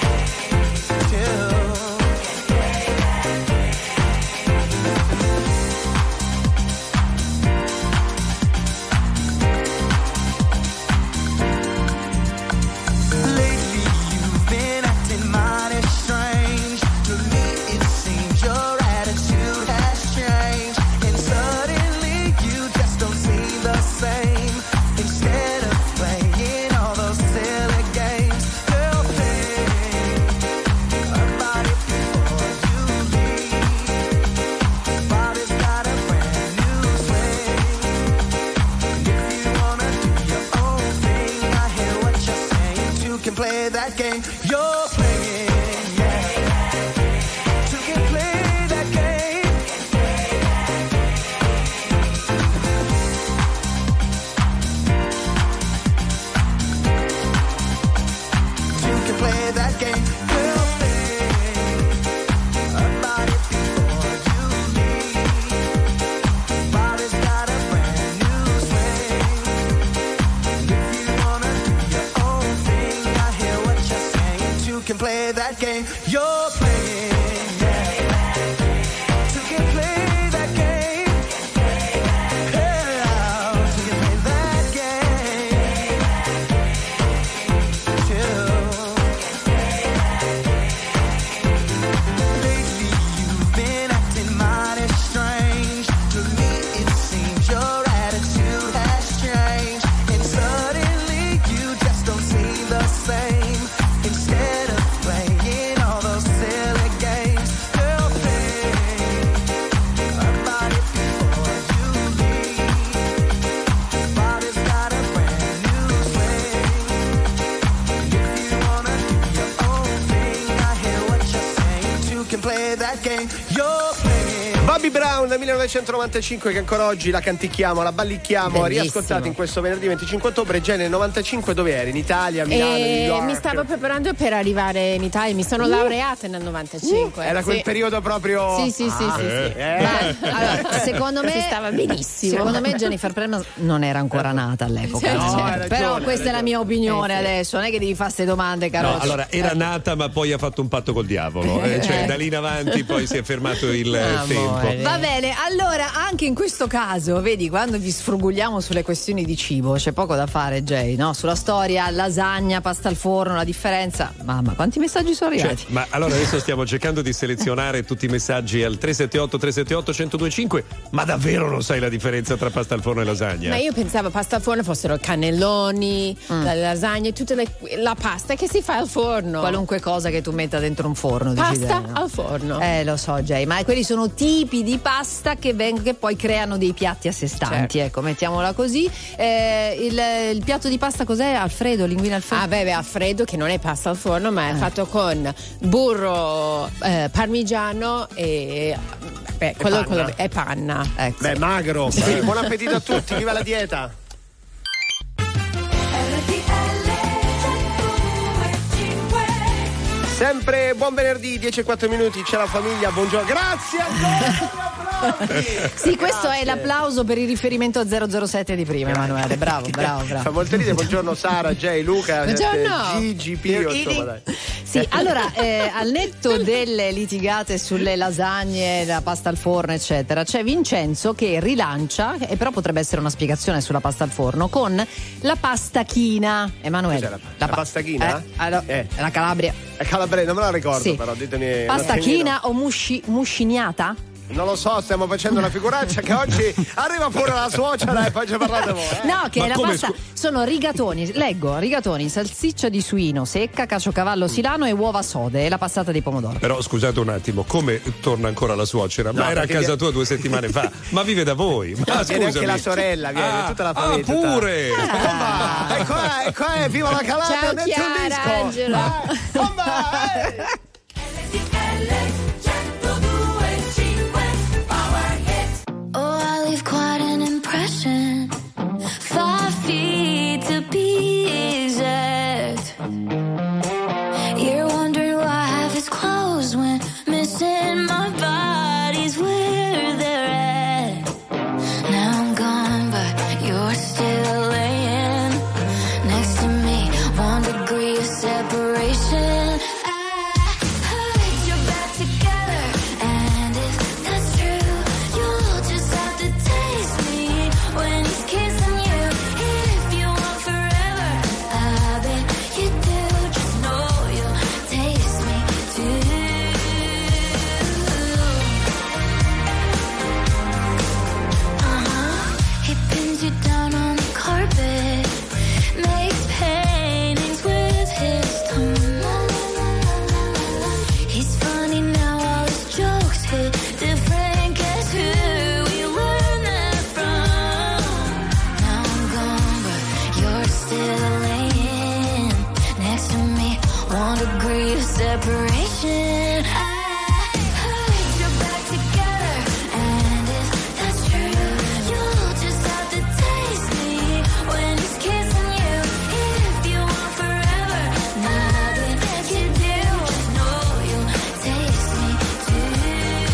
Too. Lately you've been acting mighty strange. To me it seems your attitude has changed, and suddenly you just don't seem the same. Instead of playing all those silly games, girl, think about it before you leave. Body's got a brand new swing. If you wanna do your own thing, I hear what you're saying. You can play that game you're playing. Yeah. You can play that game. You can play that game. Girl, think about it before you leave. Body's got a brand new swing. If you wanna do your own thing, I hear what you're saying. You can play that game you're playing. Yeah. You can play that game. Yeah. You can play that game. Too. Lately you've been acting mighty strange. To me it seems your attitude has changed, and suddenly you just don't seem the same. Instead of playing all those silly games, girl, think about it before you leave. Body's got a brand new swing. If you wanna do your own thing, I hear what you're saying. You can play that game you're playing. Bobby Brown del millenovecentonovantacinque, che ancora oggi la canticchiamo, la ballicchiamo, Bellissimo. riascoltata in questo venerdì venticinque ottobre. Già nel novantacinque dove eri? In Italia, a Milano, New E York? mi stavo preparando per arrivare in Italia, mi sono laureata nel novantacinque. Era quel Sì. periodo proprio. Sì, sì, sì, Ah, sì, sì. eh. Ma, allora, secondo me Si stava benissimo. Secondo me Jennifer Prema non era ancora nata all'epoca. Sì, no? sì. hai ragione, Però hai questa è la mia opinione Eh, sì. adesso, non è che devi fare queste domande, caro. No, allora era nata, ma poi ha fatto un patto col diavolo. eh, cioè, da lì in avanti poi si è fermato il eh, Amore. tempo. Va bene, allora anche in questo caso, vedi, quando vi sfrugugliamo sulle questioni di cibo, c'è poco da fare, Jay, no? Sulla storia, lasagna, pasta al forno, la differenza. Mamma, quanti messaggi sono Cioè, arrivati? ma allora adesso stiamo cercando di selezionare tutti i messaggi al tre sette otto tre sette otto uno zero due cinque, ma davvero non sai la differenza tra pasta al forno e lasagna? Ma io pensavo pasta al forno fossero cannelloni, la lasagna, tutta le- la pasta che si fa al forno. Qualunque cosa che tu metta dentro un forno. Pasta decidere, no? al forno. Eh, lo so, Jay, ma quelli sono tipi di pasta che, veng- che poi creano dei piatti a sé stanti, Certo. ecco, mettiamola così. Eh, il, il piatto di pasta cos'è? Alfredo, linguine alfredo? Ah, beh, Alfredo, che non è pasta al forno, ma è fatto con burro eh, parmigiano e. Beh, quello, panna. quello è panna. Ecco. Beh, magro. Sì, buon appetito a tutti, viva la dieta. Sempre buon venerdì, dieci e quattro minuti, c'è la famiglia, buongiorno. Grazie ancora. Sì, questo è l'applauso per il riferimento a zero zero sette di prima, Emanuele. Bravo, bravo, Fa bravo. molto ridere, buongiorno Sara, Jay, Luca, Buongiorno. eh, Gigi, Pio, insomma, dai. Sì, allora, eh, al netto delle litigate sulle lasagne, la pasta al forno, eccetera, c'è Vincenzo che rilancia, e però potrebbe essere una spiegazione sulla pasta al forno, con la pasta china. Emanuele. Cos'è la- la pa- pasta china? Eh, allora, Eh. è la Calabria. È calabrese, non me la ricordo Sì. però, ditemi. un Pasta attimino. china o musci- musciniata? Non lo so, stiamo facendo una figuraccia che oggi arriva pure la suocera e poi ci parlate voi. Eh? No, che Ma la come, pasta scu- sono rigatoni, leggo, rigatoni, salsiccia di suino secca, caciocavallo silano e uova sode e la passata di pomodoro. Però scusate un attimo, come torna ancora la suocera? Ma No, era a perché casa vi- tua due settimane fa, ma vive da voi. Ma No, viene anche scusami. la sorella, viene Ah, tutta la ah, famiglia. tutta- pure! Bomba! E qua, e qua è viva la Calabria, Ciao, metti un Chiara, disco! Angela. Eh, bomba! Eh! Oh, I leave quite an impression. Five feet to be exact. You're wondering why half is closed when missing my body's where they're at. Now I'm gone, but you're still laying next to me. One degree of separation. Separation. I heard you're back together, and if that's true, you'll just have to taste me when he's kissing you. If you want forever, nothing that you do, just know you'll taste me too.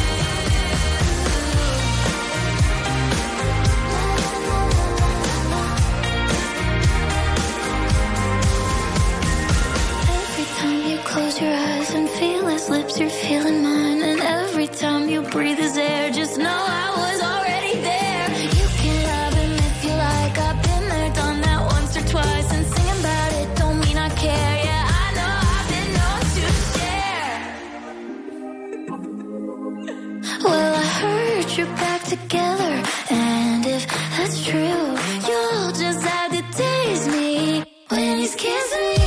Every time you close your eyes and feel his lips, you're feeling mine. And every time you breathe his air, just know I was already there. You can love him if you like. I've been there, done that once or twice. And singing about it don't mean I care. Yeah, I know I've been known to share. Well, I heard you're back together, and if that's true, you'll just have to taste me when he's kissing you.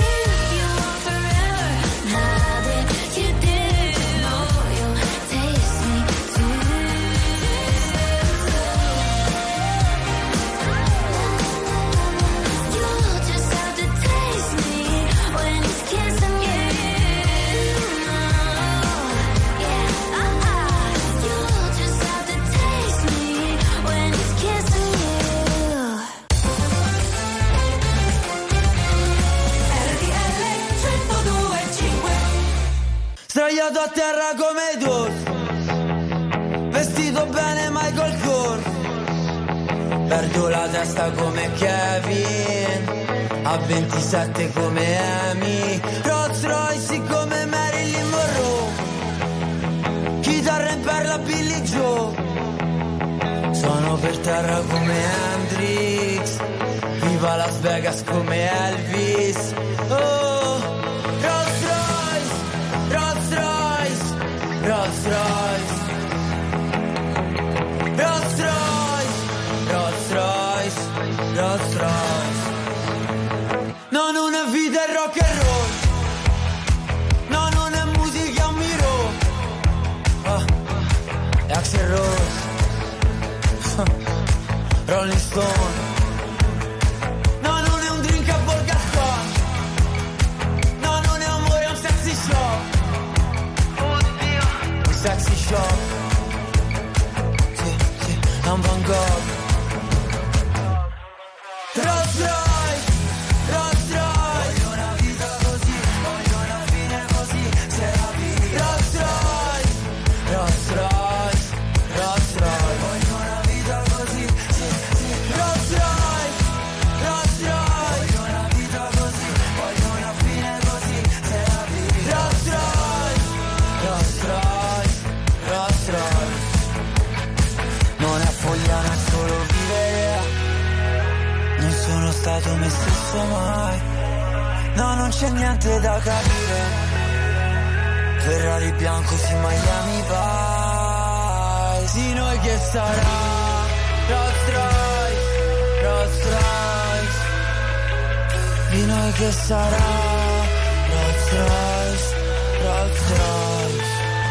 Sdraiato a terra come Dolph, vestito bene Michael Kors, perdo la testa come Kevin, a ventisette come Amy, Rolls Royce come Marilyn Monroe, chitarra in perla Billy Joe, sono per terra come Hendrix, viva Las Vegas come Elvis, oh. Rolls Royce, Rolls Royce, Rolls Royce, Rolls Royce. No, non è vita è rock and roll. No, non è musica un miro. Oh, è Axl Rose, Rolling Stone. No, non è un drink a Volgaston. No, non è amore, è un sexy show. Sexy shop, sì, sì, è un Van Gogh. Rolls Royce, Rolls Royce, voglio una vita così, voglio una fine così, se la vivi. Rolls Royce, Rolls Royce, Rolls Royce, voglio una vita così, sì, sì. Rolls Royce, Rolls Royce, voglio una vita così, voglio una fine così, se la vivi. Rolls Royce, Rolls Royce. Non è fogliana, è solo vivere. Non sono stato me stesso mai. No, non c'è niente da capire. Ferrari bianco, sì, Miami Di noi che sarà Rolls Royce, Rolls Royce. Di noi che sarà Rolls Royce, Rolls Royce.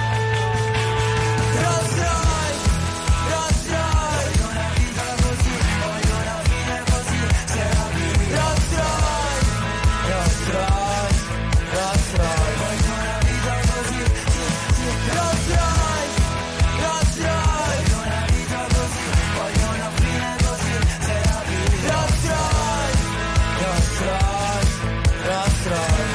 Rolls Royce, Rolls Royce. Voglio una vita così, voglio una fine così. Se la vivi Rolls Royce, Rolls Royce, Rolls Royce. Voglio una vita così, Rolls Royce, Rolls Royce. Voglio una vita così, voglio una fine così. Se la vivi Rolls Royce, Rolls Royce, Rolls Royce.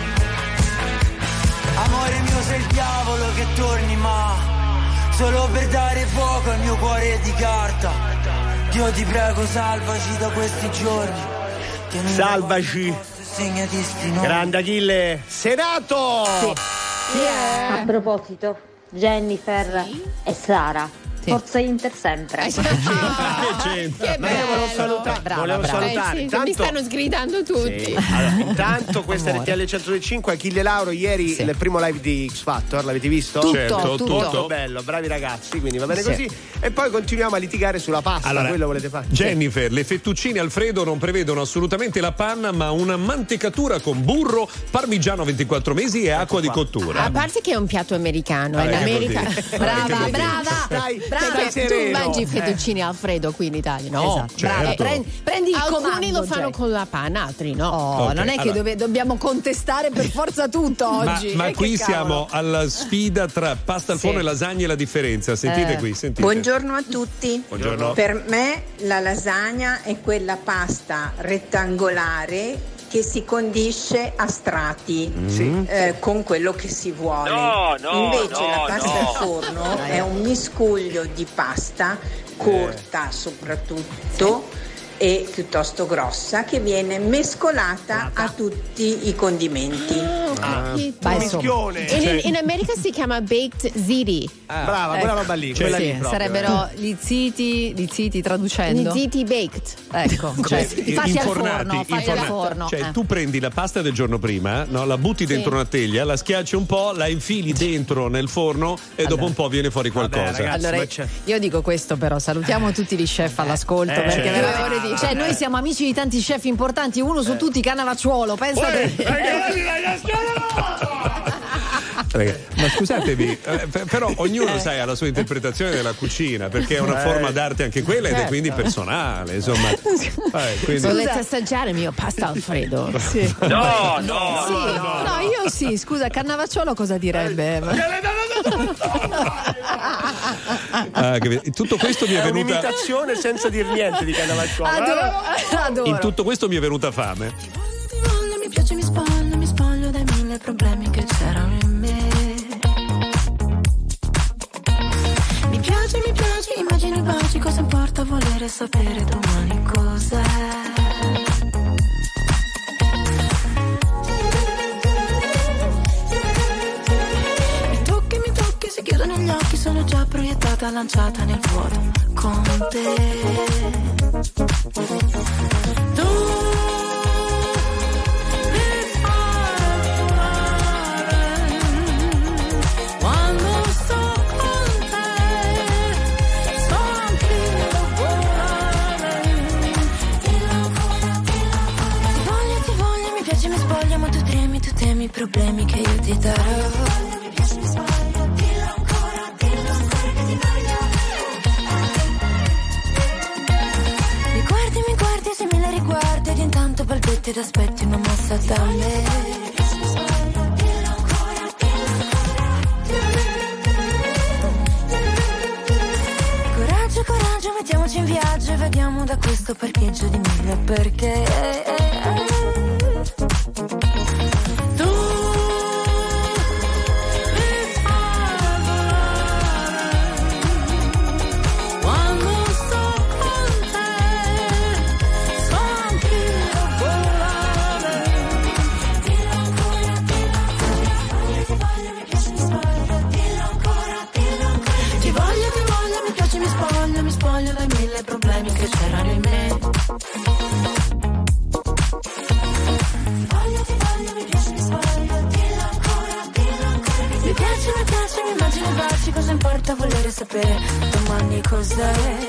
Amore mio, sei il diavolo che torni, ma solo per dare fuoco al mio cuore di carta. Dio ti prego, salvaci da questi giorni. Salvaci. Segnati sti nomi. Grande Achille Senato. Chi è? A proposito, Jennifer e Sara. Forza Inter sempre. Che Che Ma io volevo bello. salutare, Brava, volevo brava. salutare. Eh sì, Intanto- mi stanno sgridando tutti. Sì. Allora, intanto questa è R T L centodue e cinque. Achille Lauro ieri Sì. il primo live di X Factor, l'avete visto? Tutto, Certo, tutto. Molto bello, bravi ragazzi, quindi va bene Sì. così. E poi continuiamo a litigare sulla pasta, Allora, quello volete fare? Jennifer, le fettuccine Alfredo non prevedono assolutamente la panna, ma una mantecatura con burro, parmigiano ventiquattro mesi e acqua di cottura. A parte che è un piatto americano, Vabbè, in che America. vuol dire? Brava, Che vuol dire? brava. Stai, Brava. stai Tu sereno. mangi i Eh. fettuccini Alfredo qui in Italia, no? Esatto. Certo. Brava, prendi, prendi il Alcuni comando, lo fanno Jack. con la panna, altri no. Oh, Ok, non è che allora. dove- dobbiamo contestare per forza tutto Ma, oggi. ma Eh, che qui cavolo. siamo alla sfida tra pasta al Sì. forno e lasagne e la differenza. Sentite Eh. qui, sentite. Buongiorno a tutti. Buongiorno. Per me la lasagna è quella pasta rettangolare che si condisce a strati eh, con quello che si vuole. No, no, Invece no, la pasta no. al forno è un miscuglio di pasta corta soprattutto e piuttosto grossa che viene mescolata a tutti i condimenti. Ah, Che Ma un insomma. mischione. In, in America si chiama baked ziti. Brava, Ecco. quella roba lì, Cioè, quella Sì, lì proprio, sarebbero gli ziti, gli ziti traducendo. Ziti baked. Ecco, cioè, fatti al Infornati, forno, fatti al infornati. forno. Cioè, eh. tu prendi la pasta del giorno prima, no? La butti dentro una teglia, la schiacci un po', la infili dentro nel forno e dopo un po' viene fuori qualcosa. Vabbè, ragazzi, Allora, ma c'è- io dico questo però, salutiamo tutti gli chef all'ascolto Eh, perché certo. veramente- cioè, noi siamo amici di tanti chef importanti, uno su tutti Cannavacciuolo, pensate. Ragazzi, ma scusatemi, eh, p- però ognuno sai ha la sua interpretazione della cucina perché è una forma d'arte anche quella ed è Certo. quindi personale, insomma. Vabbè, quindi- Volete assaggiare il mio pasta Alfredo? Sì. No, no, Sì, no, no, no. io sì, scusa, Cannavacciolo cosa direbbe? Ah, che- tutto questo mi è È venuta un'imitazione senza dir niente di Cannavacciuolo. Adoro, adoro. in tutto questo mi è venuta fame. Ti voglio, mi piace, mi spoglio, mi spoglio dai mille problemi che c'erano in me. Mi piace, mi piace, immagini baci, cosa importa volere sapere domani cos'è. Mi tocchi, mi tocchi, si chiudono gli occhi, sono già proiettata, lanciata nel vuoto con te. Tu quando sto con te, so anch'io volare. Dillo ancora, dillo ancora. Ti voglio, ti voglio, mi piace, mi spoglio, ma tu temi, tu temi i problemi che io ti darò. Mi piace, mi spoglio, dillo ancora, dillo ancora che ti voglio. Mi guardi, mi guardi, se me la riguardi ed intanto balbetti ed aspetti una mossa da me. Coraggio, coraggio, mettiamoci in viaggio e vediamo da questo parcheggio di mille perché tu mi fai volare quando sto con te, so anch'io volare. Dillo ancora, dillo ancora. Ti voglio, mi piace, mi spoglio. Dillo ancora, dillo ancora. Ti voglio, ti voglio, mi piace, mi spoglio, mi spoglio dai mille problemi che c'erano in me. Voglio, ti voglio, mi piace, mi spoglio. Dillo ancora, dillo ancora. Mi piace, mi piace, mi immagino i baci, cosa importa volere sapere domani anni cos'è?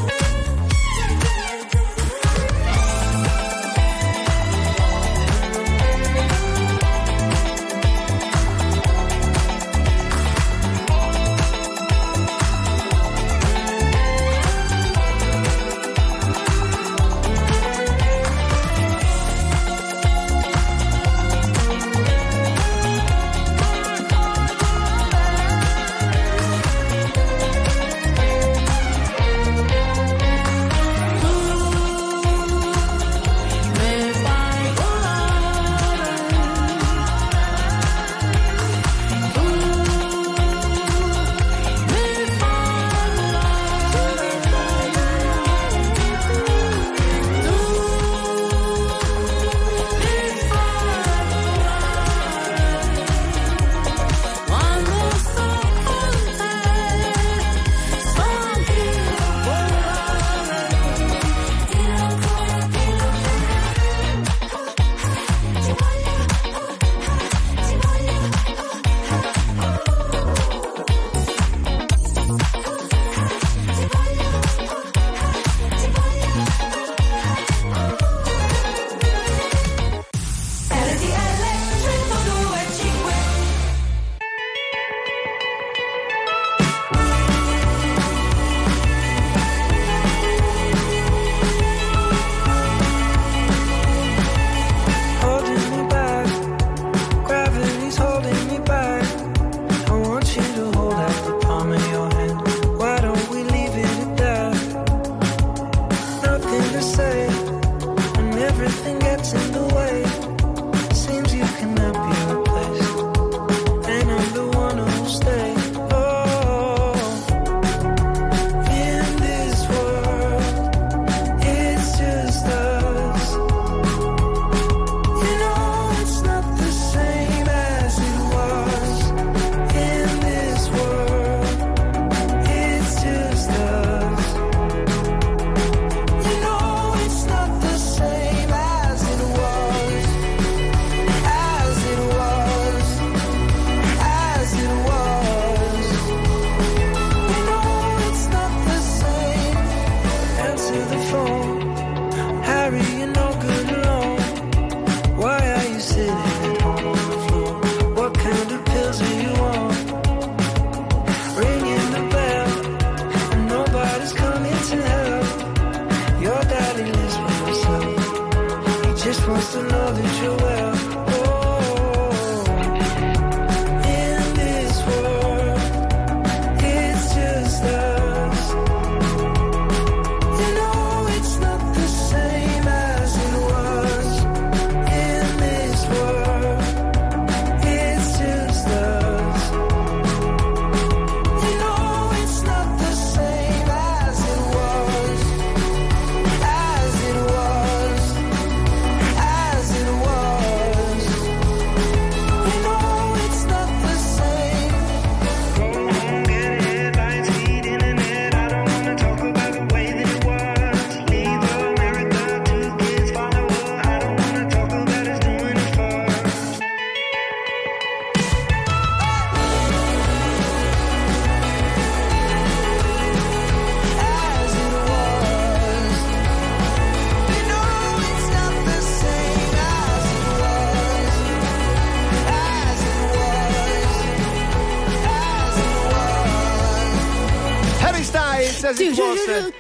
qualsiasi fosse.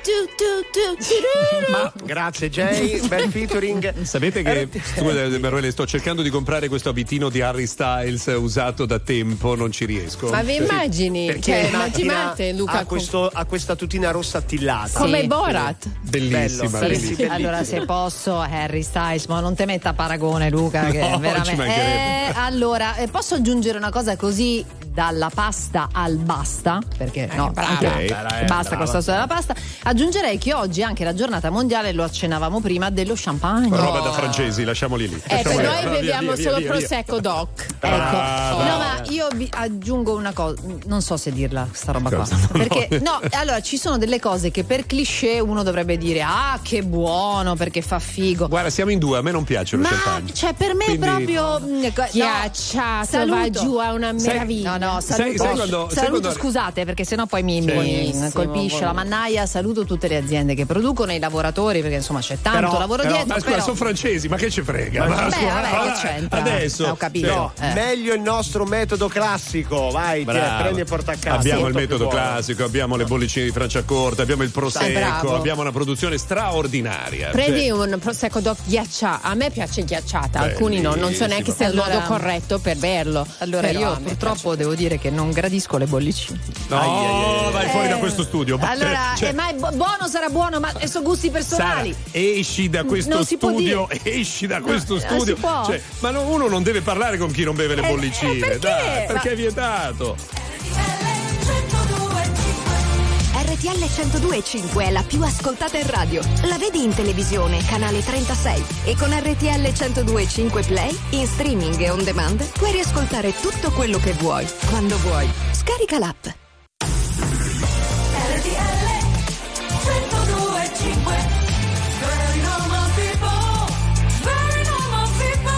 Ma grazie Jay, bel featuring. Sapete che scusa, Emanuele, sto cercando di comprare questo abitino di Harry Styles usato da tempo, non ci riesco. Ma vi immagini? Perché Cioè, immaginate Luca ha, questo, ha questa tutina rossa attillata. come Borat. Bellissima, Bello, bellissima. sì, Allora, se posso, Harry Styles, ma non te metta paragone, Luca, che No, ci veramente. mancherebbe. Eh, allora, eh, posso aggiungere una cosa così dalla pasta al basta? Perché no, brava. anche- Ok. Brava, eh, basta brava. con sta storia della pasta. Aggiungerei che oggi è anche la giornata mondiale, lo accennavamo prima, dello champagne. Roba da francesi, lasciamoli lì. Ecco, Lasciamoli noi lì. beviamo Via, via, solo via, via. Prosecco Doc. Ecco, Brava. no, ma io vi aggiungo una cosa, non so se dirla sta roba qua. Cosa? Perché no, allora ci sono delle cose che per cliché uno dovrebbe dire "Ah, che buono, perché fa figo". Guarda, siamo in due, a me non piace lo Ma champagne. cioè per me Quindi- proprio mm, no, Ghiacciato, saluto. va giù a una Sai- meraviglia. No, no, Sai- saluto, sai quando- sai saluto quando- scusate perché sennò poi mi, Sì. mi Buonissimo, colpisce buonissimo. la mannaia. Saluto tutte le aziende che producono, i lavoratori, perché insomma c'è tanto Però- lavoro però- dietro. ma scusa, però... sono francesi, ma che ci frega? Ma- Ma Beh, scusa, vabbè, ma- che c'entra? Adesso Ho capito. No, Eh. meglio il nostro metodo classico. Vai, ti Bravo. prendi e porta a casa. Abbiamo Molto il metodo più buono. classico, abbiamo le bollicine di Franciacorta, abbiamo il prosecco, bravo. abbiamo una produzione straordinaria. Prendi Cioè, un prosecco doc ghiacciato. A me piace ghiacciata, alcuni no, non so neanche se è il Allora- modo corretto per berlo. Allora Però io a me purtroppo devo dire che non gradisco le bollicine. no, vai fuori da questo studio. Allora, Cioè, eh, ma è bu- buono sarà buono, ma sono gusti personali. Sara, esci da questo Non si può studio, dire. esci da questo non studio. si può. Cioè, ma no- uno non deve parlare con chi non beve le Eh, bollicine, eh, perché? dai, perché Ma- è vietato. R T L centodue e cinque è la più ascoltata in radio. La vedi in televisione, canale trentasei. E con R T L centodue e cinque Play, in streaming e on demand, puoi riascoltare tutto quello che vuoi, quando vuoi. Scarica l'app. R T L centodue e cinque. Very normal people, very normal people.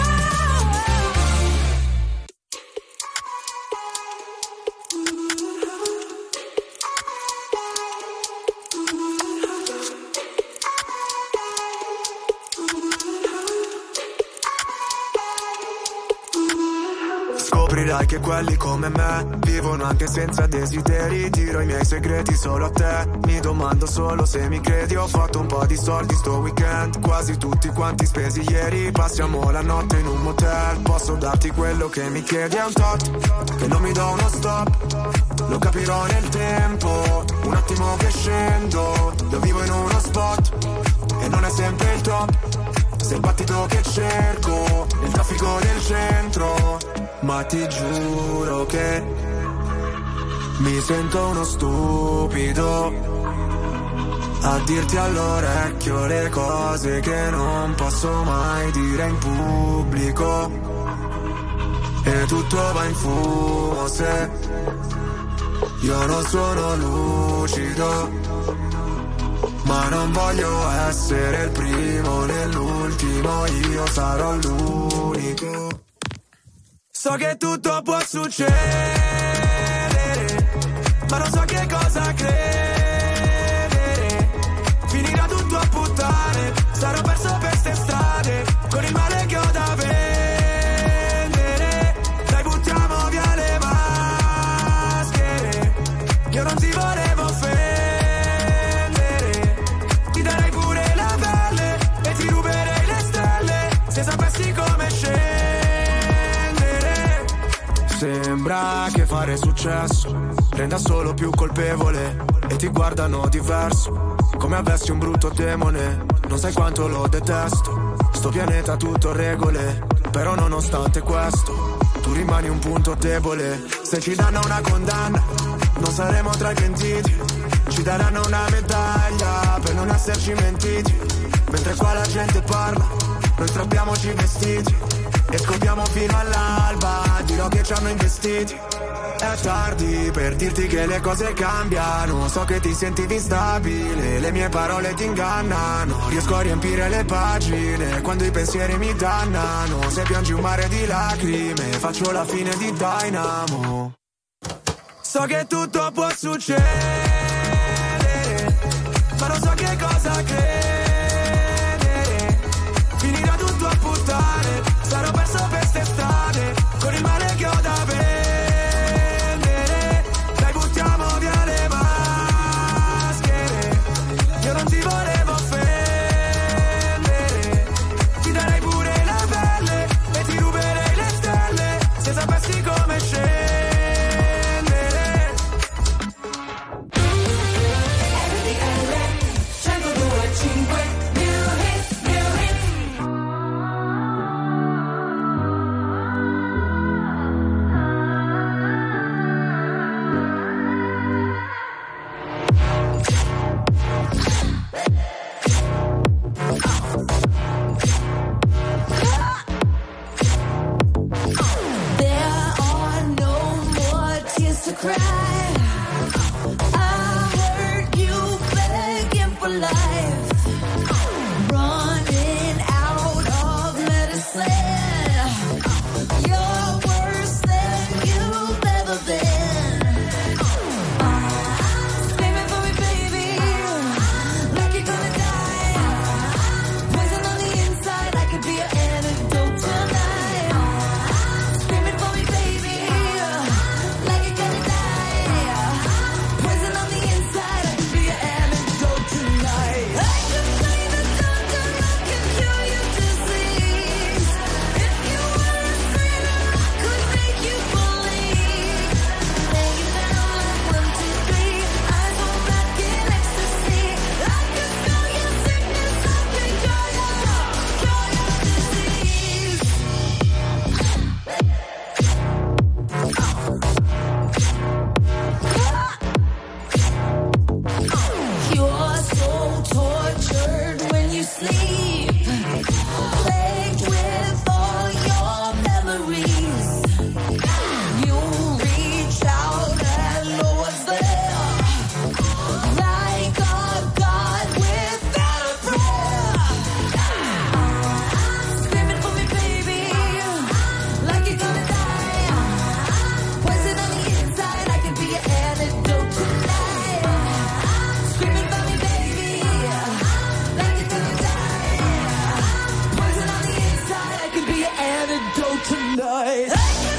Scoprirai che quelli come me vivono anche senza desideri. Dirò i miei segreti solo a te. Mi domando solo se mi credi. Ho fatto un po' di soldi sto weekend, quasi tutti quanti spesi ieri. Passiamo la notte in un motel. Posso darti quello che mi chiedi. È un tot che non mi do uno stop. Lo capirò nel tempo. Un attimo che scendo. Io vivo in uno spot e non è sempre il top. Sei il battito che cerco nel traffico del centro. Ma ti giuro che mi sento uno stupido a dirti all'orecchio le cose che non posso mai dire in pubblico. E tutto va in fumo se io non sono lucido. Ma non voglio essere il primo né l'ultimo, io sarò l'unico. So che tutto può succedere, ma non so che cosa credere. Finirà tutto a puttane, sarò perso per ste strade, con il male che ho da vendere. Dai, buttiamo via le maschere, io non ti volevo offendere. Ti darei pure la pelle e ti ruberei le stelle, se sapessi come scendere. Sembra che fare successo renda solo più colpevole e ti guardano diverso, come avessi un brutto demone. Non sai quanto lo detesto, sto pianeta tutto regole, però nonostante questo tu rimani un punto debole. Se ci danno una condanna non saremo tra i pentiti, ci daranno una medaglia per non esserci mentiti. Mentre qua la gente parla, noi strappiamoci i vestiti e scopriamo fino all'alba, dirò che ci hanno investiti. È tardi per dirti che le cose cambiano, so che ti sentivi instabile, le mie parole ti ingannano. Riesco a riempire le pagine quando i pensieri mi dannano. Se piangi un mare di lacrime, faccio la fine di Dynamo. So che tutto può succedere, ma non so che cosa credere. Finirà tutto a puttane, sarò perso per ste strade, con il male che ho da vendere. Dai, buttiamo via le maschere, io non ti volevo offendere. Ti darei pure la pelle e ti ruberei le stelle, se sapessi come scendere. R T L centodue e cinque. night.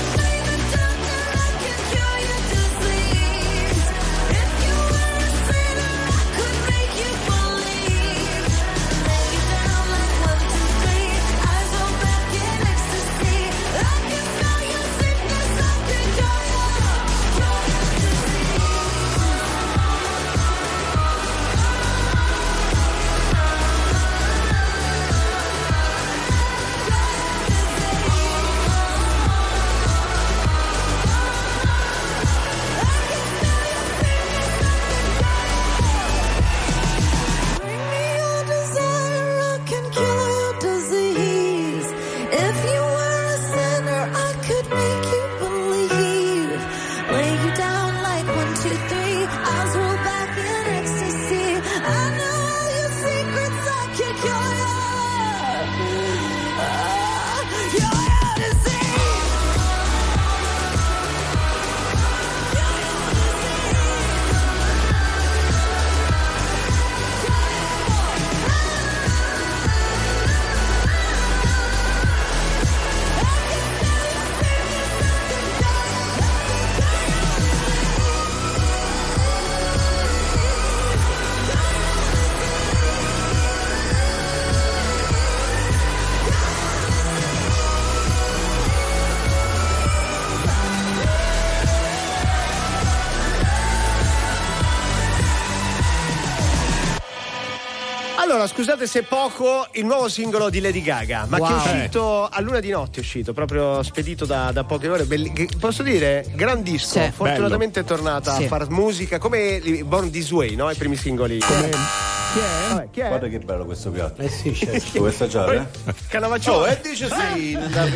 Allora, scusate se poco, il nuovo singolo di Lady Gaga, ma wow. che è uscito a luna di notte, è uscito, proprio spedito da, da poche ore. Belli, che, posso dire, gran disco, sì, fortunatamente bello. È tornata sì. a far musica, come Born This Way, no? I primi singoli. Come... Chi è? Vabbè, chi è? Guarda che bello questo piatto. Eh sì, certo. Vuoi assaggiare? Cannavacciolo. Oh, e dice sì, non da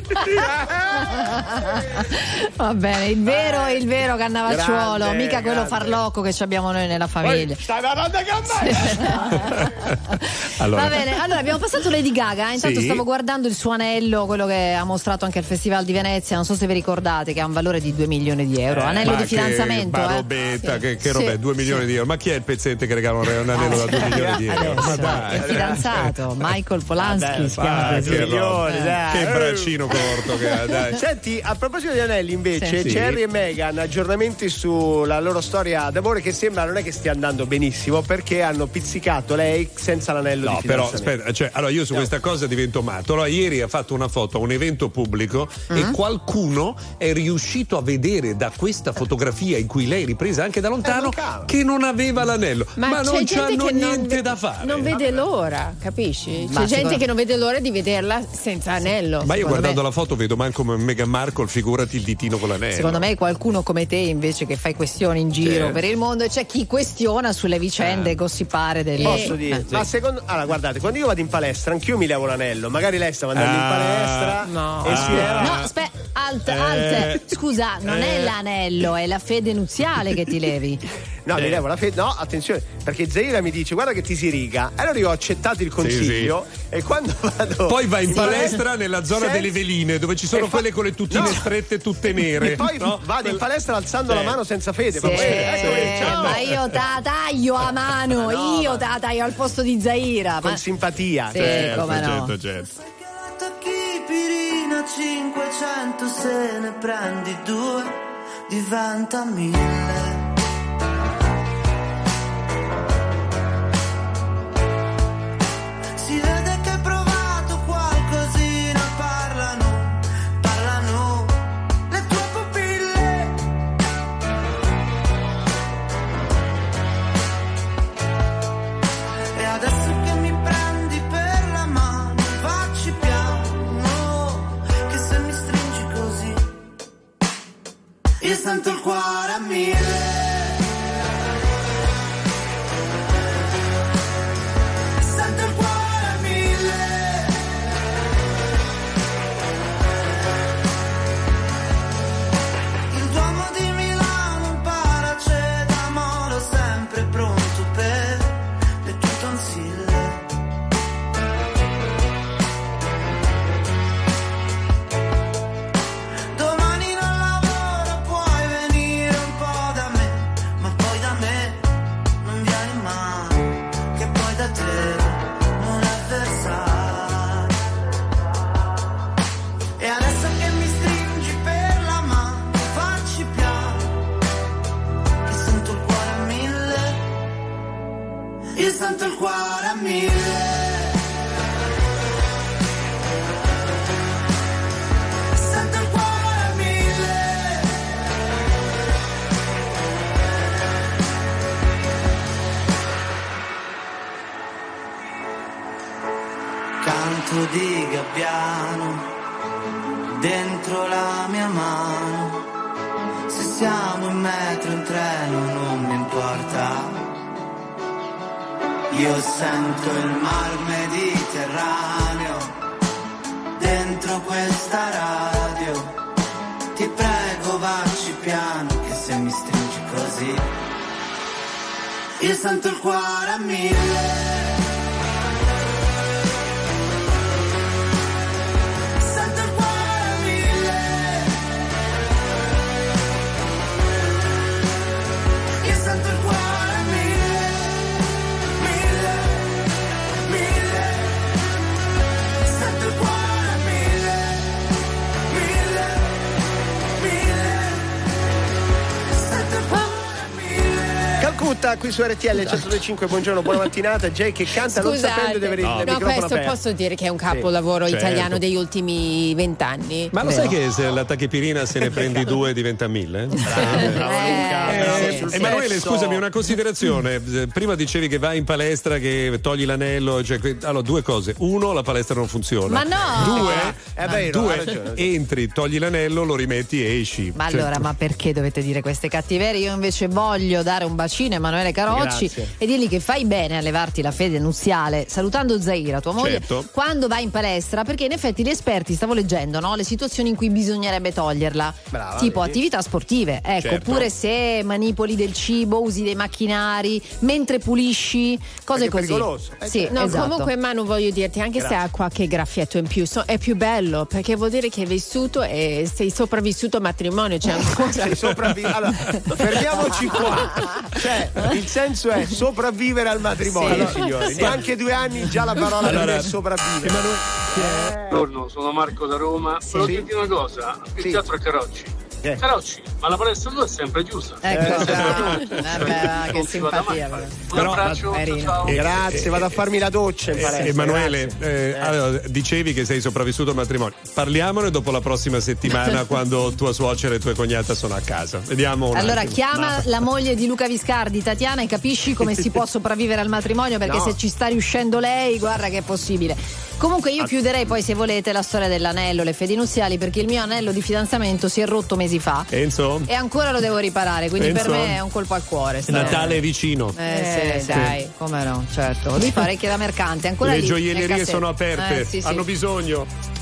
Va bene, il vero è il vero Cannavacciuolo, grande, mica quello grande. farlocco che abbiamo noi nella famiglia. Poi, stai parlando che a me? Allora. Va bene, allora abbiamo passato Lady Gaga, intanto Sì. stavo guardando il suo anello, quello che ha mostrato anche al Festival di Venezia, non so se vi ricordate, che ha un valore di due milioni di euro, anello Ma di che- fidanzamento. Ma eh. robetta, Sì. che, che Sì. robetta, due milioni Sì. di euro. Ma chi è il pezzente che regala un anello da due milioni di euro? Ma Adesso dai. è fidanzato, Michael Polanski Vabbè, si chiama Ah, così. che, milioni, roba. dai. Che braccino corto che ha, dai. Senti, a proposito di anelli invece, Sì. Harry e Meghan, aggiornamenti sulla loro storia d'amore che sembra non è che stia andando benissimo perché hanno pizzicato lei senza l'anello No, di però fidanzamento. aspetta, cioè, allora io su questa cosa divento matto. Allora, ieri ha fatto una foto a un evento pubblico e qualcuno è riuscito a vedere da questa fotografia in cui lei è ripresa anche da lontano mancava. che non aveva l'anello. Ma, c'è non gente c'hanno che non niente ve- da fare. Non vede l'ora, capisci? C'è Ma gente secondo- che non vede l'ora di vederla senza anello. Ma io secondo guardando me- la foto vedo manco Meghan Markle, figurati il ditino con l'anello. Secondo me qualcuno come te invece che fai questioni in giro Sì. per il mondo e c'è chi questiona sulle vicende gossipare delle... Posso Eh, dire? sì. Ma secondo allora guardate, quando io vado in palestra anch'io mi levo l'anello, magari lei stava andando Ah, in palestra no. e si Ah. leva. No, aspetta, alt, Eh. alt. Scusa, non è Eh. l'anello, è la fede nuziale che ti levi. No, mi levo la fede. No, attenzione, perché Zaira mi dice guarda che ti si riga. Allora io ho accettato il consiglio e quando vado Poi vai in sì, palestra nella zona se- delle veline dove ci sono e fa- quelle con le tuttine No. strette tutte nere. E poi no? vado in palestra alzando Sì. la mano senza fede. Sì, proprio. Eccomi, ciao. ma io te la taglio a mano, Ma no, io ma- te la taglio al posto di Zaira. Con Ma... simpatia. Sì, Certo, come no. certo, certo. Tocchi pirina cinquecento, se ne prendi due diventa mille. Si vede che hai provato qualcosina, parlano, parlano le tue pupille. E adesso che mi prendi per la mano, facci piano, che se mi stringi così, io sento il cuore a mille. Sento il cuore a mille. Il Duomo di Milano, un paracetamolo sempre pronto per le tue tonsille. Domani non lavoro, puoi venire un po' da me. canto di gabbiano dentro la mia mano. Se siamo in metro, in treno, non mi importa. Io sento il mar Mediterraneo dentro questa radio. Ti prego, vacci piano, che se mi stringi così io sento il cuore a mille. Calcutta qui su R T L centodue e cinque. Buongiorno, buona mattinata. Jay che canta non sapendo di avere no. il no, microfono questo aperto. posso dire che è un capolavoro Sì, italiano certo. degli ultimi vent'anni. Ma lo sai che se la tachipirina se ne prendi due diventa mille? Bravo, bravo Luca, Eh, bravo eh, sul Emanuele, pezzo. scusami, una considerazione. Prima dicevi che vai in palestra, che togli l'anello. Cioè, que- allora, due cose. Uno, la palestra non funziona. Ma no! Due, È vero, due ha ragione. entri, togli l'anello, lo rimetti e esci. Ma Cioè, allora, ma perché dovete dire queste cattiverie? Io invece voglio dare un bacino a Emanuele Carocci Grazie. e dirgli che fai bene a levarti la fede nuziale, salutando Zaira, tua moglie, Certo. quando vai in palestra, perché in effetti gli esperti, stavo leggendo, no? Le situazioni in cui bisognerebbe toglierla. Brava, tipo vedi? attività sportive, ecco, Certo. oppure se manipoli del cibo, usi dei macchinari, mentre pulisci, cose Perché è così. pericoloso. Eh, Sì, No, esatto. comunque Manu, voglio dirti, anche Grazie. se ha qualche graffietto in più, so- è più bello, perché vuol dire che hai vissuto e sei sopravvissuto a matrimonio, c'è ancora. Sei sopravvissuto. Allora, fermiamoci qua. Cioè, il senso è sopravvivere al matrimonio, Sì. signori. Neanche due anni, già la parola Allora, per me è sopravvivere. Buongiorno, sono Marco da Roma. Volevo dirti una cosa, il Sì. teatro è Carocci. Eh. Carocci, ma la palestra tua è sempre chiusa. Ecco, Eh, bravo. Eh, Vabbè, che non si vada mai simpatia. a fare. Un Però- abbraccio, Carino. ciao. Eh, Grazie, vado a farmi la doccia in Eh, palestra. Emanuele, grazie. eh, allora, dicevi che sei sopravvissuto al matrimonio. Parliamone dopo la prossima settimana quando tua suocera e tua cognata sono a casa. Vediamo un Allora attimo. chiama No. la moglie di Luca Viscardi, Tatiana, e capisci come si può sopravvivere al matrimonio, perché No. se ci sta riuscendo lei, guarda che è possibile. Comunque io chiuderei poi, se volete, la storia dell'anello, le fedi nuziali, perché il mio anello di fidanzamento si è rotto mesi fa Enzo? e ancora lo devo riparare, quindi Enzo? per me è un colpo al cuore. sta- Natale è vicino. Eh, Eh, sì, sì. dai, come no, certo. Ho di fare anche da mercante, ancora Le lì, nel gioiellerie cassetto. sono aperte, Eh, sì, sì. hanno bisogno.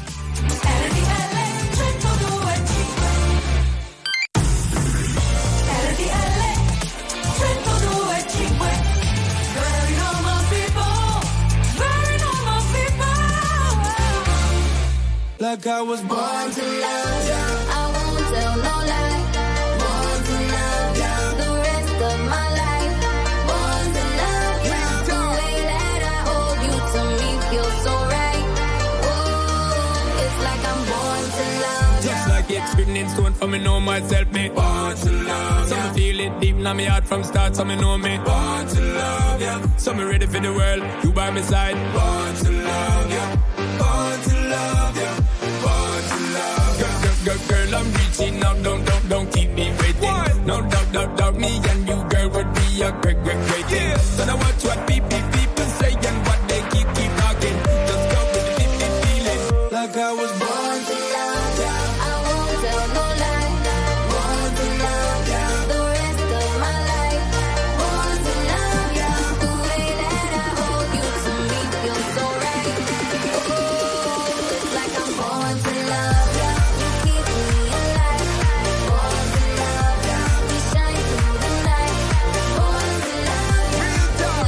Like I was born to love ya, I won't tell no lie. Born to love ya, the rest of my life. Born to love ya, the way that I hold you to me feels so right. Oh, it's like I'm born to love ya. Just like it's written in stone for me know myself, me born to love. So me feel it deep in my heart from start, so me know me born to love, yeah. So me ready for the world, you by my side. Born to love, yeah. Born to love, yeah. Born to love, girl, girl, girl, girl, I'm reaching out, don't, don't, don't keep me waiting. No doubt, doubt, doubt, me and you, girl, would be a great, great, great thing. Yeah. So now watch what people, people say and what they keep, keep talking. Just go with the deep, deep feeling. like I was born to love ya. I won't tell no lie. Born to love ya, the rest of my life. Born to love ya, the way that I hold you to me feels so right. Oh, it's like I'm born to love ya. You keep me alive. Born to love ya, we shine through the night. Born to love ya,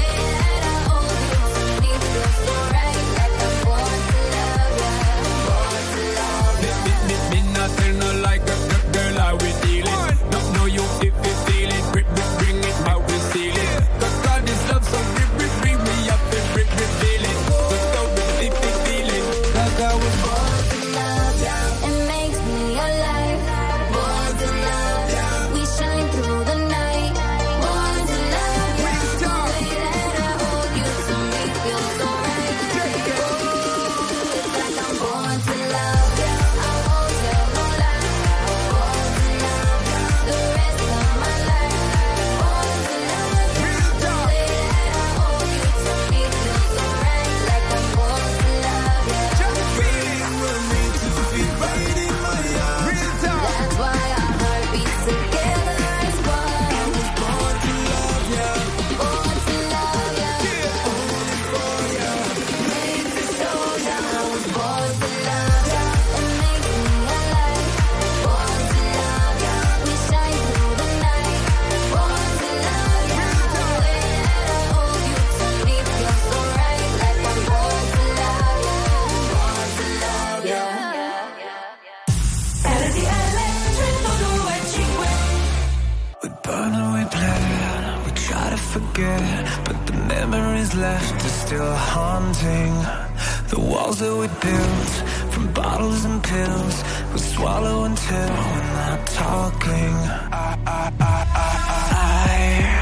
left is still haunting. The walls that we built from bottles and pills, we swallow until we're not talking. I, I, I, I,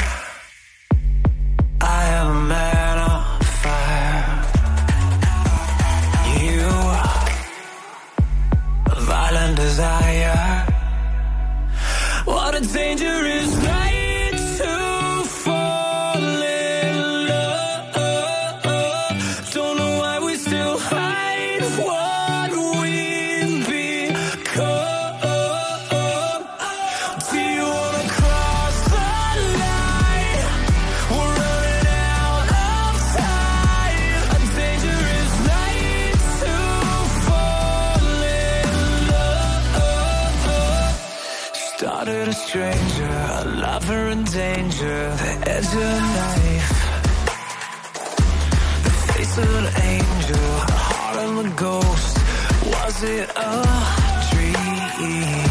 I am a man of fire. You, a violent desire. What a dangerous night to fall in love. Don't know why we still hide what we've become. Do you wanna cross the line? We're running out of time. A dangerous night to fall in love. Started a stranger, a lover in danger, the edge of a knife, the face of an angel, the heart of a ghost. Was it a dream?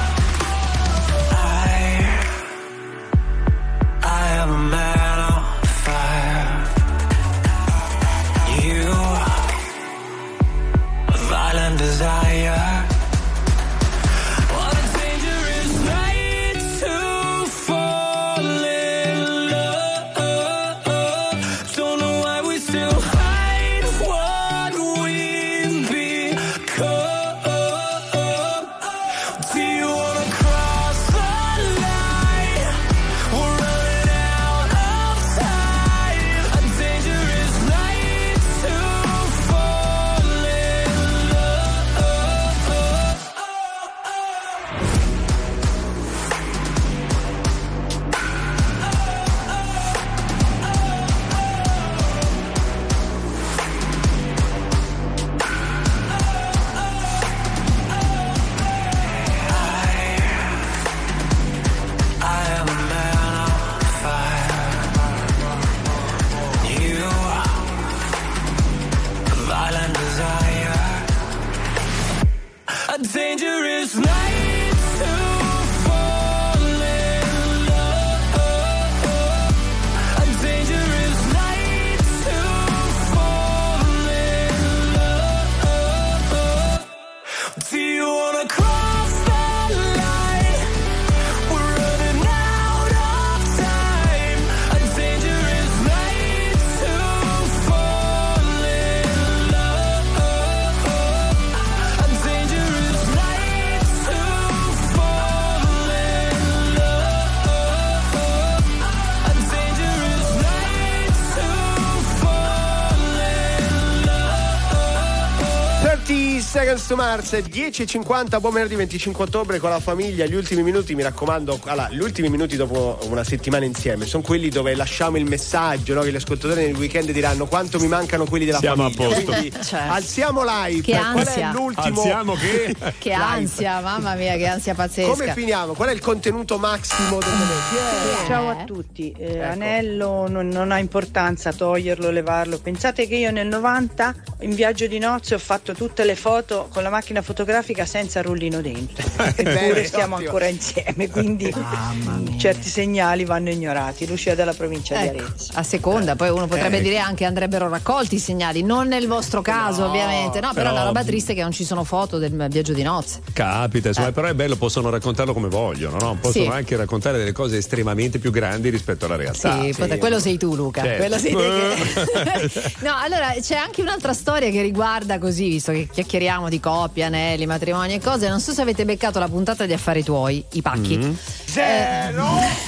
I, I am a man on fire. You, a violent desire. What a dangerous night to fall in love. Don't know why we still hide what we've become. Do you wanna cross the line? We're running out of time. A dangerous night to fall in love. I am a man on fire. You, a violent desire. A dangerous night to fall in love. A dangerous night to fall in love. Do you wanna cross the line? We're running out of time. A dangerous night to fall in love. A dangerous night to fall in love. A dangerous night to fall in love. thirty Seconds to Mars, dieci e cinquanta, buon venerdì venticinque ottobre con la famiglia. Gli ultimi minuti, mi raccomando, allora, gli ultimi minuti dopo una settimana insieme sono quelli dove lasciamo il messaggio, no? Che gli ascoltatori nel weekend diranno quanto mi mancano quelli della Siamo famiglia. a posto. Quindi Certo. alziamo l'hype. Che Qual è ansia. l'ultimo? Alziamo che? Che ansia, mamma mia, che ansia pazzesca. Come finiamo? Qual è il contenuto massimo del momento? Ciao a tutti, eh, anello non, non ha importanza toglierlo, levarlo. Pensate che io nel novanta in viaggio di nozze ho fatto tutte le foto con la macchina fotografica senza rullino dentro, eppure stiamo ottimo. ancora insieme, quindi certi segnali vanno ignorati. Lucia dalla provincia di Ecco, Arezzo. a seconda, poi uno potrebbe Ecco. dire anche andrebbero raccolti i segnali, non nel vostro caso ovviamente, no, però, però- la roba triste è che non ci sono foto del viaggio di nozze. Capita, insomma, però è bello, possono raccontarlo come vogliono, no? Possono Sì. anche raccontare delle cose estremamente più grandi rispetto alla realtà. Sì, potre- quello sei tu, Luca. Certo. Quello sei te che... No, allora c'è anche un'altra storia che riguarda così, visto che chiacchieriamo di coppie, anelli, matrimoni e cose. Non so se avete beccato la puntata di Affari Tuoi, i pacchi. Mm. Zero!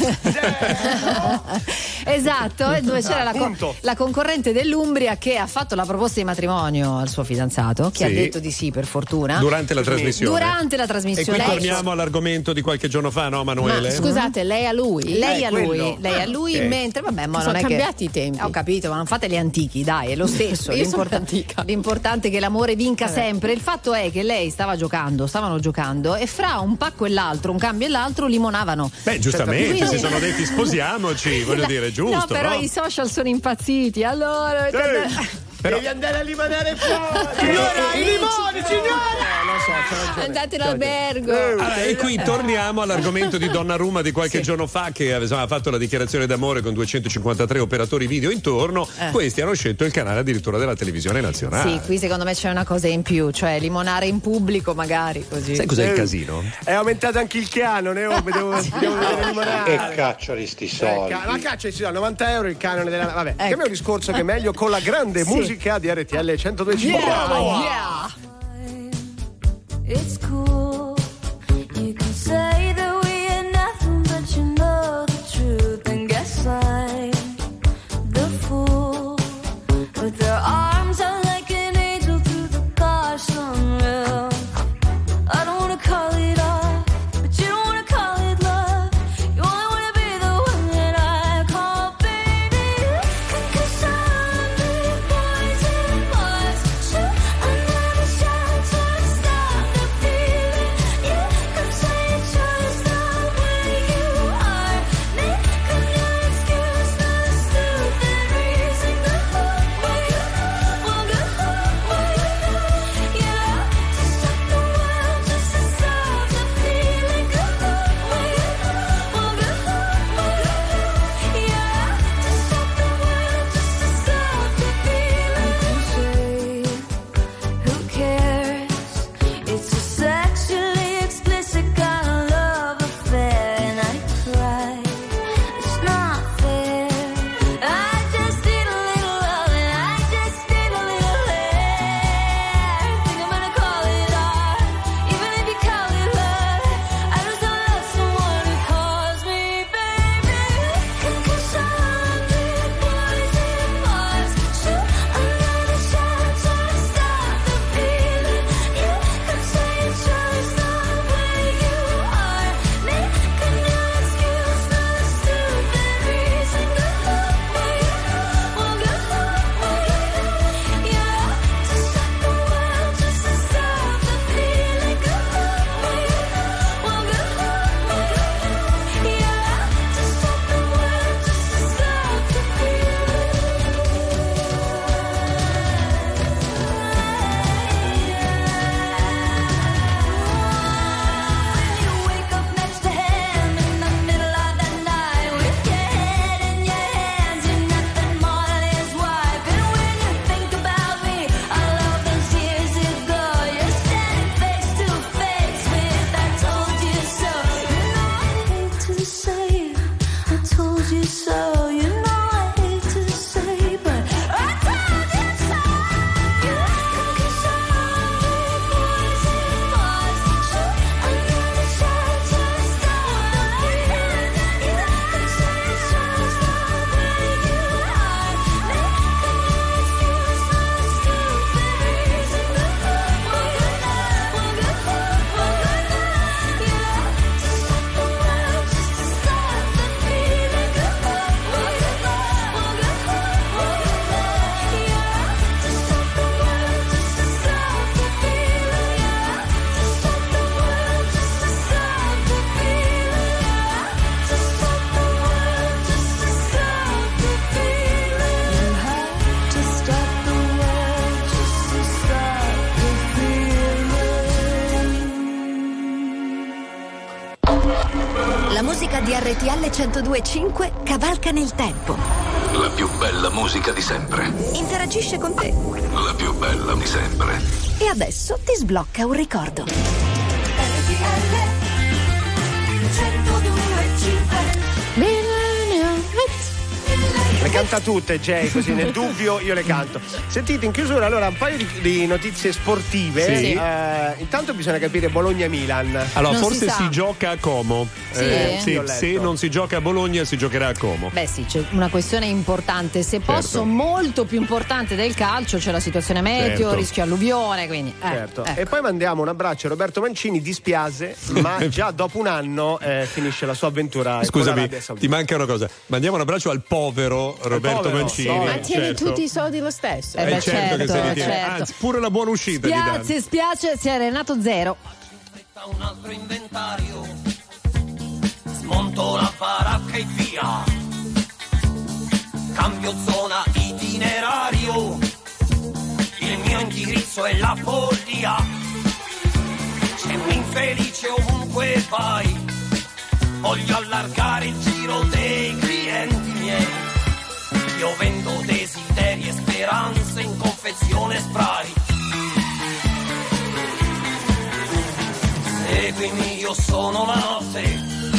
Esatto, dove c'era la, co- Punto. la concorrente dell'Umbria che ha fatto la proposta di matrimonio al suo fidanzato, che Sì. ha detto di sì per fortuna. Durante la trasmissione. Durante la E trasmissione. qui Lei- torniamo all'argomento di qualche giorno fa, no, Manuele? Ma scusate, lei a lui? Lei Eh, a lui, quello. lei a lui, ok. mentre vabbè, ma Sono non è cambiati che... i tempi. Ho capito, ma non fate gli antichi, dai, è lo stesso. Io sono L'importa- antica. L'importante è che l'amore vinca sempre. Il fatto è che lei stava giocando, stavano giocando e fra un pacco e l'altro, un cambio e l'altro, limonavano. Beh, giustamente, Quindi- si sono detti sposiamoci, voglio La- dire, giusto. No, però no? i social sono impazziti. Allora, Sì. Però... Devi andare a limonare fuori. Signora, i limoni, signora! Lo so, c'è ragione. Andate in albergo. Allora, e qui torniamo all'argomento di Donnarumma di qualche Sì. giorno fa, che aveva fatto la dichiarazione d'amore con duecentocinquantatré operatori video intorno. Eh. Questi hanno scelto il canale addirittura della televisione nazionale. Sì, qui secondo me c'è una cosa in più, cioè limonare in pubblico magari così. Sai cos'è il Eh, casino? È aumentato anche il canone, oh, devo, devo vedere limonare. E cacciali sti Eh, soldi. ca- la caccia si dà novanta euro il canone della. Vabbè, Ecco. cambiamo discorso che è meglio con la grande Sì. musica di R T L centodue e cinque. Yeah, Bravo! yeah. It's cool. You can say that we are nothing, but you know the truth. And guess I'm the fool. With their arms out like an angel through the gosh unreal. I don't wanna call it off, but you don't wanna call it love. You only wanna be the one that I call baby. Cause I'm the boys and boys. Shoot another shot to stop the feeling. You could say it's just the way you are. Make a new excuse, no stupid reason. Go away, well, go away, yeah. To stop the world, just to stop the feeling. Go away, well, go away, yeah. To stop the world, just to stop the feeling. Who cares? It's a sexually explicit kind of love affair, and I cry. It's not fair. I just need a little love, and I just need a little air. Think I'm gonna call it art, even if you call it love. I just don't love someone who calls me baby. Cause I'm the boys and boys. Shoot another shot to stop the feeling. You could say it's just the way you are. Make a new excuse, no stupid reason. Go away, well, go away, yeah. To stop the world, just to stop the feeling. Go away, well, go away, yeah. To stop the world, just to stop the feeling. You wake up next to him in the middle of the night with your head in your hands, you're nothing more than his wife. And when you think about me, all of those years ago, you're standing face to face with I told you so. You know I hate to say it, I told you so. You know I hate to say, but I told you so. Cause I'm the boys and boys. Shoot another shot to stop the feeling. You could say it's just the way you are. Make a new excuse, no stupid reason. Go away, well, go away, yeah. To stop the world, just to stop the feeling. Go away, well, go away, yeah. To stop the world, just to stop the feeling, yeah. To stop the world, just to stop the feeling, yeah. To stop the world, just to stop the feeling. You have to stop the world, just to stop the feeling. La musica di R T L centodue e cinque cavalca nel tempo. La più bella musica di sempre. Interagisce con te. La più bella di sempre. E adesso ti sblocca un ricordo. Le canta tutte, Jay, così nel dubbio io le canto. Sentite, in chiusura allora un paio di, di notizie sportive. Sì. Eh, intanto bisogna capire Bologna-Milan. Allora, Non forse si si, sa. gioca a Como. Sì? Eh, sì, Io ho letto. se non si gioca a Bologna, si giocherà a Como. Beh sì, c'è una questione importante, se Certo. posso, molto più importante del calcio, c'è la situazione meteo, Certo. rischio alluvione, quindi eh, Certo. ecco. E poi mandiamo un abbraccio a Roberto Mancini, dispiace, ma già dopo un anno eh, finisce la sua avventura. con Scusami, l'Arabia ti Saudita. manca una cosa. Mandiamo un abbraccio al povero Roberto povero, Mancini. Ma tieni certo. tutti i soldi lo stesso. Eh beh, Eh, certo, che certo, se li tiene. certo. Anzi, pure la buona uscita gli danno. Spiace, spiace, si è Renato zero. Un altro inventario, smonto la baracca e via, cambio zona itinerario, indirizzo è la follia. C'è un infelice ovunque vai. Voglio allargare il giro dei clienti miei. Io vendo desideri e speranze in confezione spray. Seguimi, io sono la notte,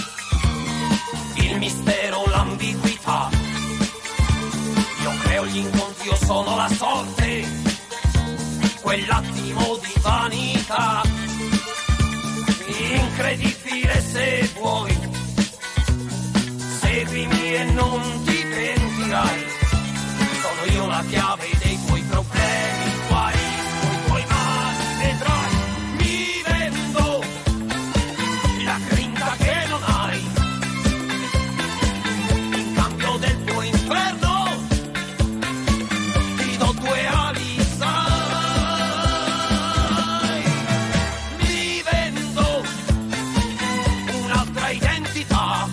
il mistero, l'ambiguità. Io creo gli incontri, io sono la sorte, quell'attimo di vanità. Incredibile se vuoi, seguimi e non ti pentirai. Sono io la chiave dei tuoi problemi, guai, coi tuoi mali vedrai. Mi vendo la grinta che non hai, in cambio del tuo inferno ti do due ali, sai. Mi vendo un'altra identità,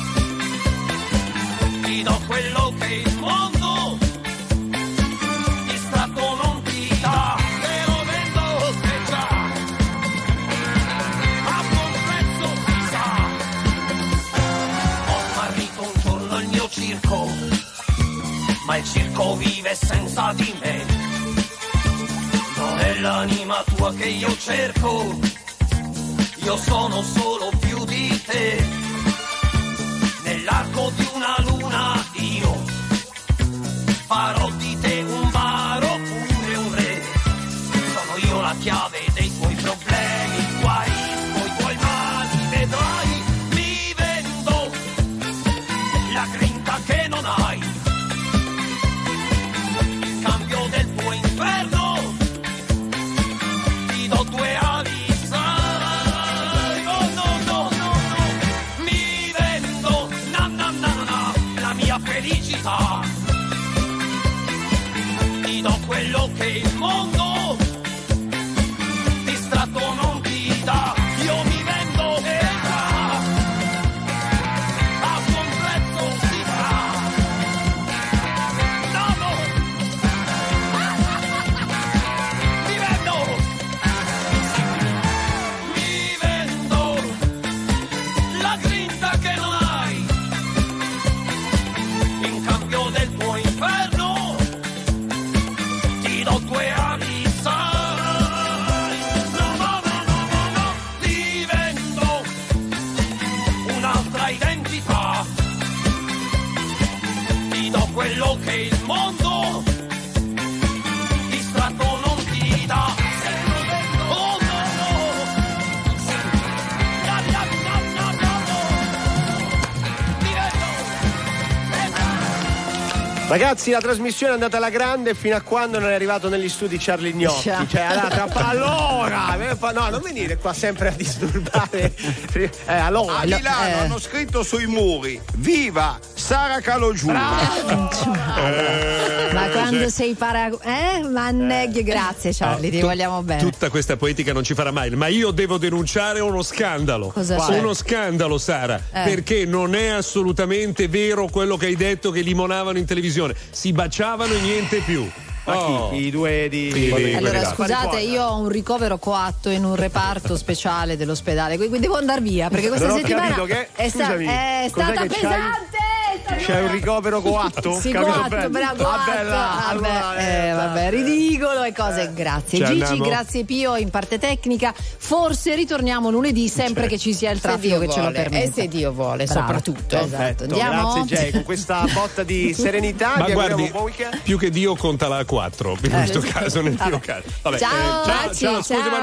ti do quello che il mondo distratto non ti dà. Te lo vendo che già a buon prezzo si sa. Ho smarrito un giorno il mio circo, ma il circo vive senza di me. Non è l'anima tua che io cerco, io sono solo più di te. Nell'arco di una luna io farò di te un baro oppure un re. Sono io la chiave dei tuoi problemi, guarisco i tuoi mali, vedrai. Mi vendo la grinta che non hai, in cambio del tuo inferno ti do due ali, sai. Oh no no no no, mi vendo na na na na la mia felicità, ti do quello che il mondo distratto non ti dà. Io mi vendo e già a buon prezzo si fa. No no, mi vendo, mi vendo la grinta che non hai, in cambio del tuo inferno ti do due ali, sai. No, no, no, no, no, no, ti vendo un'altra identità, ti do quello che il mondo distratto non ti dà. Se lo vendo, oh no, no, se, no, no, no, no, no, no, ti vendo, Ragazzi, la trasmissione è andata alla grande fino a quando non è arrivato negli studi Charlie Gnocchi. Ciao. Cioè, allora, allora, no, non venire qua sempre a disturbare. Eh, allora, A Milano eh. hanno scritto sui muri: viva Sara Calogiuri. Eh, ma quando sei para... Eh? Manneghi, grazie Charlie, ti tu- vogliamo bene. Tutta questa poetica non ci farà mai, ma io devo denunciare uno scandalo. Cosa c'è? Uno scandalo, Sara, Eh. perché non è assolutamente vero quello che hai detto, che limonavano in televisione. Si baciavano e niente più. Ma chi? Oh. I due di. Sì, quelli Allora là. scusate, io ho un ricovero coatto in un reparto speciale dell'ospedale, quindi devo andare via perché questa Non ho settimana capito che- è, sta- scusami, è cos'è stata che c'hai? pesante. C'è un ricovero coatto? Sì, Capito coatto, bene? bravo, Vabbè, coatto. là, Vabbè, allora, eh, eh, vabbè, ridicolo e cose. Grazie Ci Gigi, andiamo? grazie Pio in parte tecnica. Forse ritorniamo lunedì sempre che ci sia il Se traffico Dio che ce lo vuole, permette. e se Dio vuole, Brava. soprattutto. Esatto. Perfetto, Andiamo? grazie Jay, con questa botta di serenità Ma vi auguriamo guardi, un buon weekend. più che Dio conta la quattro in Eh, questo sì. caso, nel Vabbè. mio caso. Vabbè, Ciao, eh, ciao, baci, ciao, scusi, ciao. ma